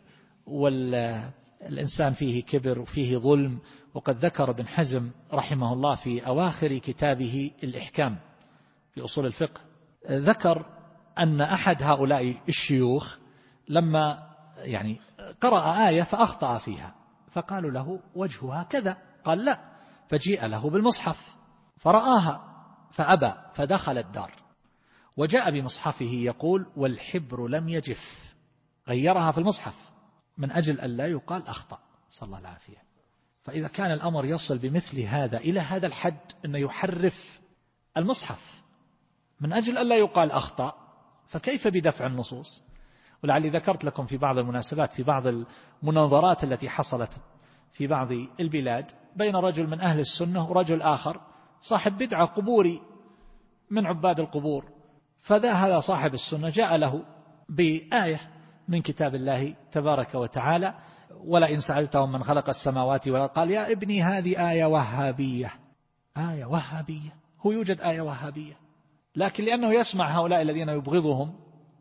والإنسان فيه كبر وفيه ظلم. وقد ذكر ابن حزم رحمه الله في أواخر كتابه الإحكام في أصول الفقه، ذكر أن أحد هؤلاء الشيوخ لما يعني قرأ آية فأخطأ فيها، فقالوا له وجهها كذا، قال لا، فجيء له بالمصحف فرآها فأبى فدخل الدار، وجاء بمصحفه يقول والحبر لم يجف، غيرها في المصحف من أجل أن لا يقال أخطأ، صلى الله العافية. فإذا كان الأمر يصل بمثل هذا إلى هذا الحد أنه يحرف المصحف من أجل أن لا يقال أخطأ، فكيف بدفع النصوص؟ ولعلي ذكرت لكم في بعض المناسبات في بعض المناظرات التي حصلت في بعض البلاد بين رجل من أهل السنة ورجل آخر صاحب بدعة قبوري من عباد القبور، فذا هذا صاحب السنة جاء له بآية من كتاب الله تبارك وتعالى ولئن سألتهم من خلق السماوات والأرض، قال يا ابني هذه آية وهابية. آية وهابية؟ هو يوجد آية وهابية؟ لكن لأنه يسمع هؤلاء الذين يبغضهم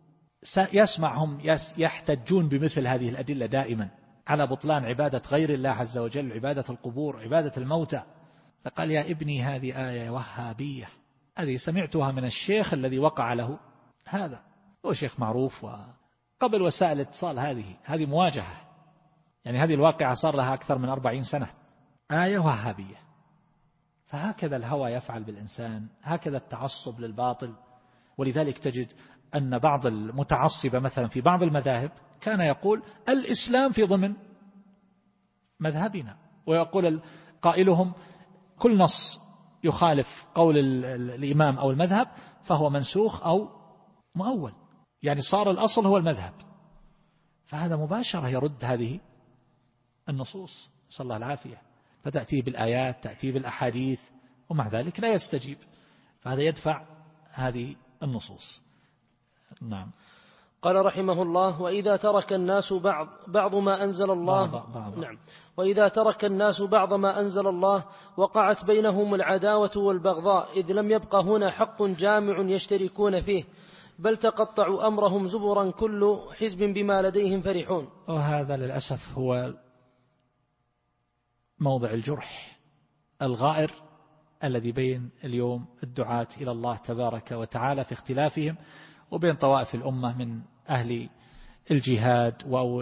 يسمعهم يحتجون بمثل هذه الأدلة دائما على بطلان عبادة غير الله عز وجل، عبادة القبور، عبادة الموتى، فقال يا ابني هذه آية وهابية. هذه سمعتها من الشيخ الذي وقع له هذا، هو شيخ معروف وقبل وسائل الاتصال، هذه هذه مواجهة، يعني هذه الواقعة صار لها أكثر من أربعين سنة، آية وهابية. فهكذا الهوى يفعل بالإنسان، هكذا التعصب للباطل. ولذلك تجد أن بعض المتعصبة مثلا في بعض المذاهب كان يقول الإسلام في ضمن مذهبنا، ويقول قائلهم كل نص يخالف قول الإمام أو المذهب فهو منسوخ أو مؤول، يعني صار الأصل هو المذهب. فهذا مباشرة يرد هذه النصوص، صلى الله العافية. فتأتي بالآيات، تأتي بالأحاديث، ومع ذلك لا يستجيب، فهذا يدفع هذه النصوص. نعم. قال رحمه الله: وإذا ترك الناس بعض بعض ما أنزل الله بعض بعض. نعم وإذا ترك الناس بعض ما أنزل الله وقعت بينهم العداوة والبغضاء، إذ لم يبق هنا حق جامع يشتركون فيه، بل تقطعوا أمرهم زبرا كل حزب بما لديهم فرحون. وهذا للأسف هو موضع الجرح الغائر الذي بين اليوم الدعاة إلى الله تبارك وتعالى في اختلافهم، وبين طوائف الأمة من أهل الجهاد أو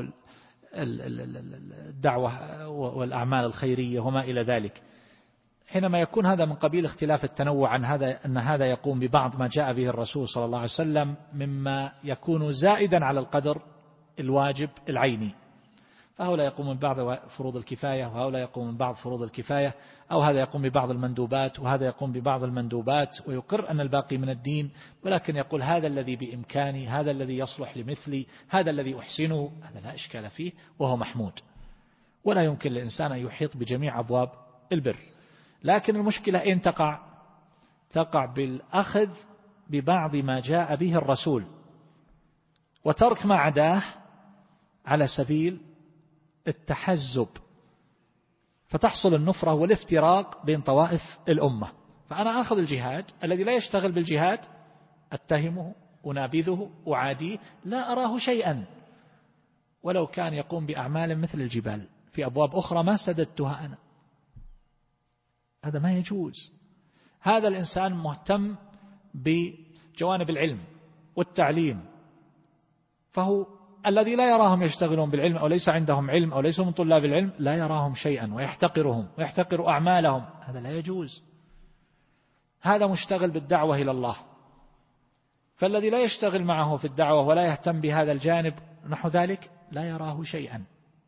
الدعوة والأعمال الخيرية وما إلى ذلك. حينما يكون هذا من قبيل اختلاف التنوع عن هذا، أن هذا يقوم ببعض ما جاء به الرسول صلى الله عليه وسلم مما يكون زائدا على القدر الواجب العيني، فهؤلاء يقوم ببعض فروض الكفاية وهؤلاء يقوم ببعض فروض الكفاية، أو هذا يقوم ببعض المندوبات وهذا يقوم ببعض المندوبات، ويقر أن الباقي من الدين، ولكن يقول هذا الذي بإمكاني، هذا الذي يصلح لمثلي، هذا الذي أحسنه، هذا لا إشكال فيه وهو محمود، ولا يمكن للإنسان أن يحيط بجميع أبواب البر. لكن المشكلة أين تقع؟ تقع بالأخذ ببعض ما جاء به الرسول وترك ما عداه على سبيل التحزب، فتحصل النفرة والافتراق بين طوائف الأمة. فأنا أخذ الجهاد الذي لا يشتغل بالجهاد أتهمه، أنابذه، أعاديه، لا أراه شيئا، ولو كان يقوم بأعمال مثل الجبال في أبواب أخرى ما سددتها أنا. هذا ما يجوز. هذا الإنسان مهتم بجوانب العلم والتعليم، فهو الذي لا يراهم يشتغلون بالعلم أو ليس عندهم علم أو ليسوا من طلاب العلم لا يراهم شيئا ويحتقرهم ويحتقر أعمالهم، هذا لا يجوز. هذا مشتغل بالدعوة إلى الله، فالذي لا يشتغل معه في الدعوة ولا يهتم بهذا الجانب نحو ذلك لا يراه شيئا،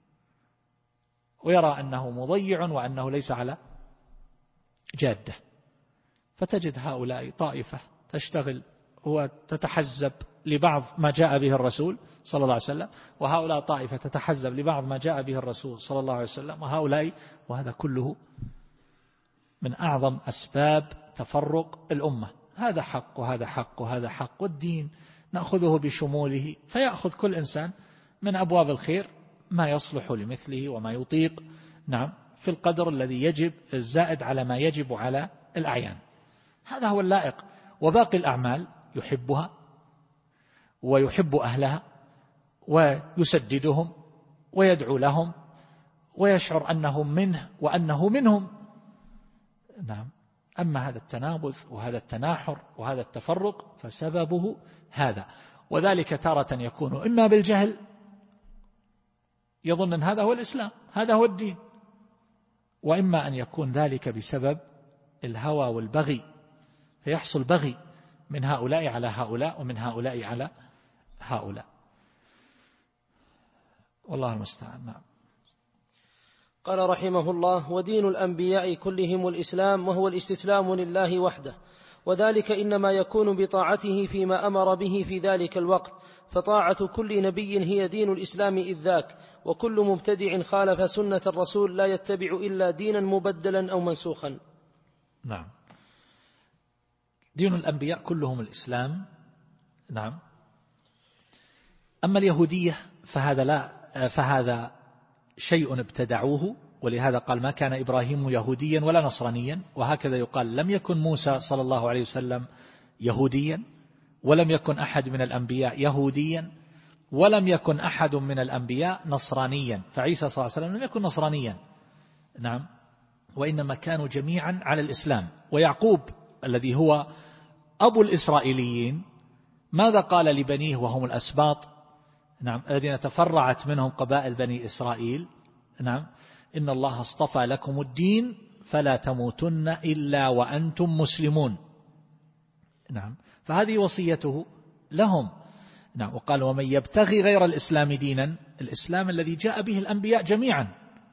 ويرى أنه مضيع وأنه ليس على جادة. فتجد هؤلاء طائفة تشتغل وتتحزب لبعض ما جاء به الرسول صلى الله عليه وسلم، وهؤلاء طائفة تتحزب لبعض ما جاء به الرسول صلى الله عليه وسلم، وهؤلاء، وهذا كله من أعظم أسباب تفرق الأمة. هذا حق وهذا حق وهذا حق، والدين نأخذه بشموله، فيأخذ كل إنسان من أبواب الخير ما يصلح لمثله وما يطيق، نعم، في القدر الذي يجب الزائد على ما يجب على الأعيان. هذا هو اللائق. وباقي الأعمال يحبها ويحب أهلها ويسددهم ويدعو لهم ويشعر أنهم منه وأنه منهم، نعم. أما هذا التنابذ وهذا التناحر وهذا التفرق فسببه هذا، وذلك تارة يكون إما بالجهل، يظن أن هذا هو الإسلام، هذا هو الدين، وإما أن يكون ذلك بسبب الهوى والبغي، فيحصل بغي من هؤلاء على هؤلاء ومن هؤلاء على هؤلاء، والله المستعان. نعم. قال رحمه الله: ودين الأنبياء كلهم الإسلام، وهو الاستسلام لله وحده، وذلك إنما يكون بطاعته فيما أمر به في ذلك الوقت، فطاعة كل نبي هي دين الإسلام إذ ذاك، وكل مبتدع خالف سنة الرسول لا يتبع إلا دينا مبدلا أو منسوخا. نعم. دين الأنبياء كلهم الإسلام، نعم. أما اليهودية فهذا لا فهذا شيء ابتدعوه، ولهذا قال ما كان إبراهيم يهوديا ولا نصرانيا، وهكذا يقال لم يكن موسى صلى الله عليه وسلم يهوديا، ولم يكن أحد من الأنبياء يهوديا، ولم يكن أحد من الأنبياء نصرانيا، فعيسى صلى الله عليه وسلم لم يكن نصرانيا، نعم، وإنما كانوا جميعا على الإسلام. ويعقوب الذي هو أبو الإسرائيليين ماذا قال لبنيه وهم الأسباط، نعم، الذين تفرعت منهم قبائل بني إسرائيل، نعم، إن الله اصطفى لكم الدين فلا تموتن إلا وأنتم مسلمون، نعم، فهذه وصيته لهم، نعم. وقال ومن يبتغي غير الإسلام دينا، الإسلام الذي جاء به الأنبياء جميعا،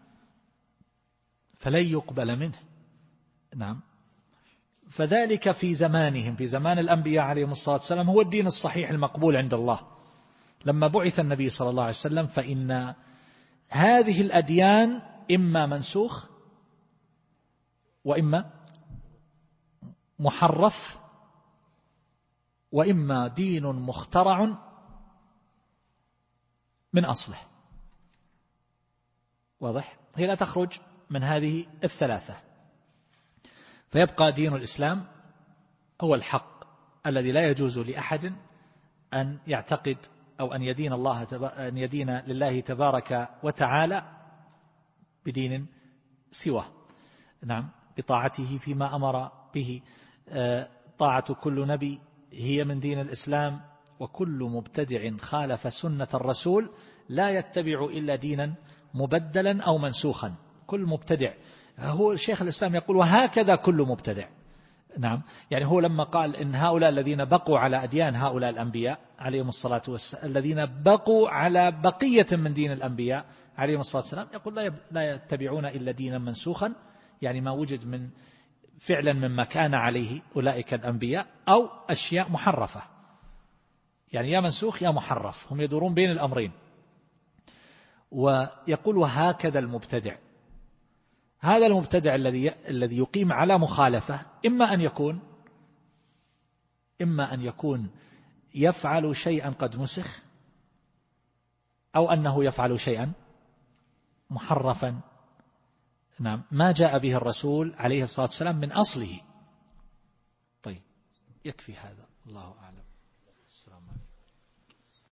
فلن يقبل منه، نعم. فذلك في زمانهم، في زمان الأنبياء عليهم الصلاة والسلام، هو الدين الصحيح المقبول عند الله. لما بعث النبي صلى الله عليه وسلم فإن هذه الأديان إما منسوخ وإما محرف وإما دين مخترع من أصله، واضح؟ هي لا تخرج من هذه الثلاثة، فيبقى دين الإسلام هو الحق الذي لا يجوز لأحد أن يعتقد أو أن يدين الله أن يدين لله تبارك وتعالى بدين سواه، نعم. بطاعته فيما أمر به، طاعة كل نبي هي من دين الإسلام، وكل مبتدع خالف سنة الرسول لا يتبع إلا دينا مبدلا أو منسوخا. كل مبتدع، هو الشيخ الإسلام يقول وهكذا كل مبتدع. نعم، يعني هو لما قال إن هؤلاء الذين بقوا على أديان هؤلاء الأنبياء عليهم الصلاة والسلام، الذين بقوا على بقية من دين الأنبياء عليهم الصلاة والسلام، يقول لا يتبعون إلا دينا منسوخا، يعني ما وجد من فعلا مما كان عليه أولئك الأنبياء، أو أشياء محرفة، يعني يا منسوخ يا محرف، هم يدورون بين الأمرين. ويقول وهكذا المبتدع، هذا المبتدع الذي الذي يقيم على مخالفة، إما أن يكون إما أن يكون يفعل شيئا قد نسخ، أو أنه يفعل شيئا محرفا، نعم، ما جاء به الرسول عليه الصلاة والسلام من أصله. طيب، يكفي هذا، الله أعلم.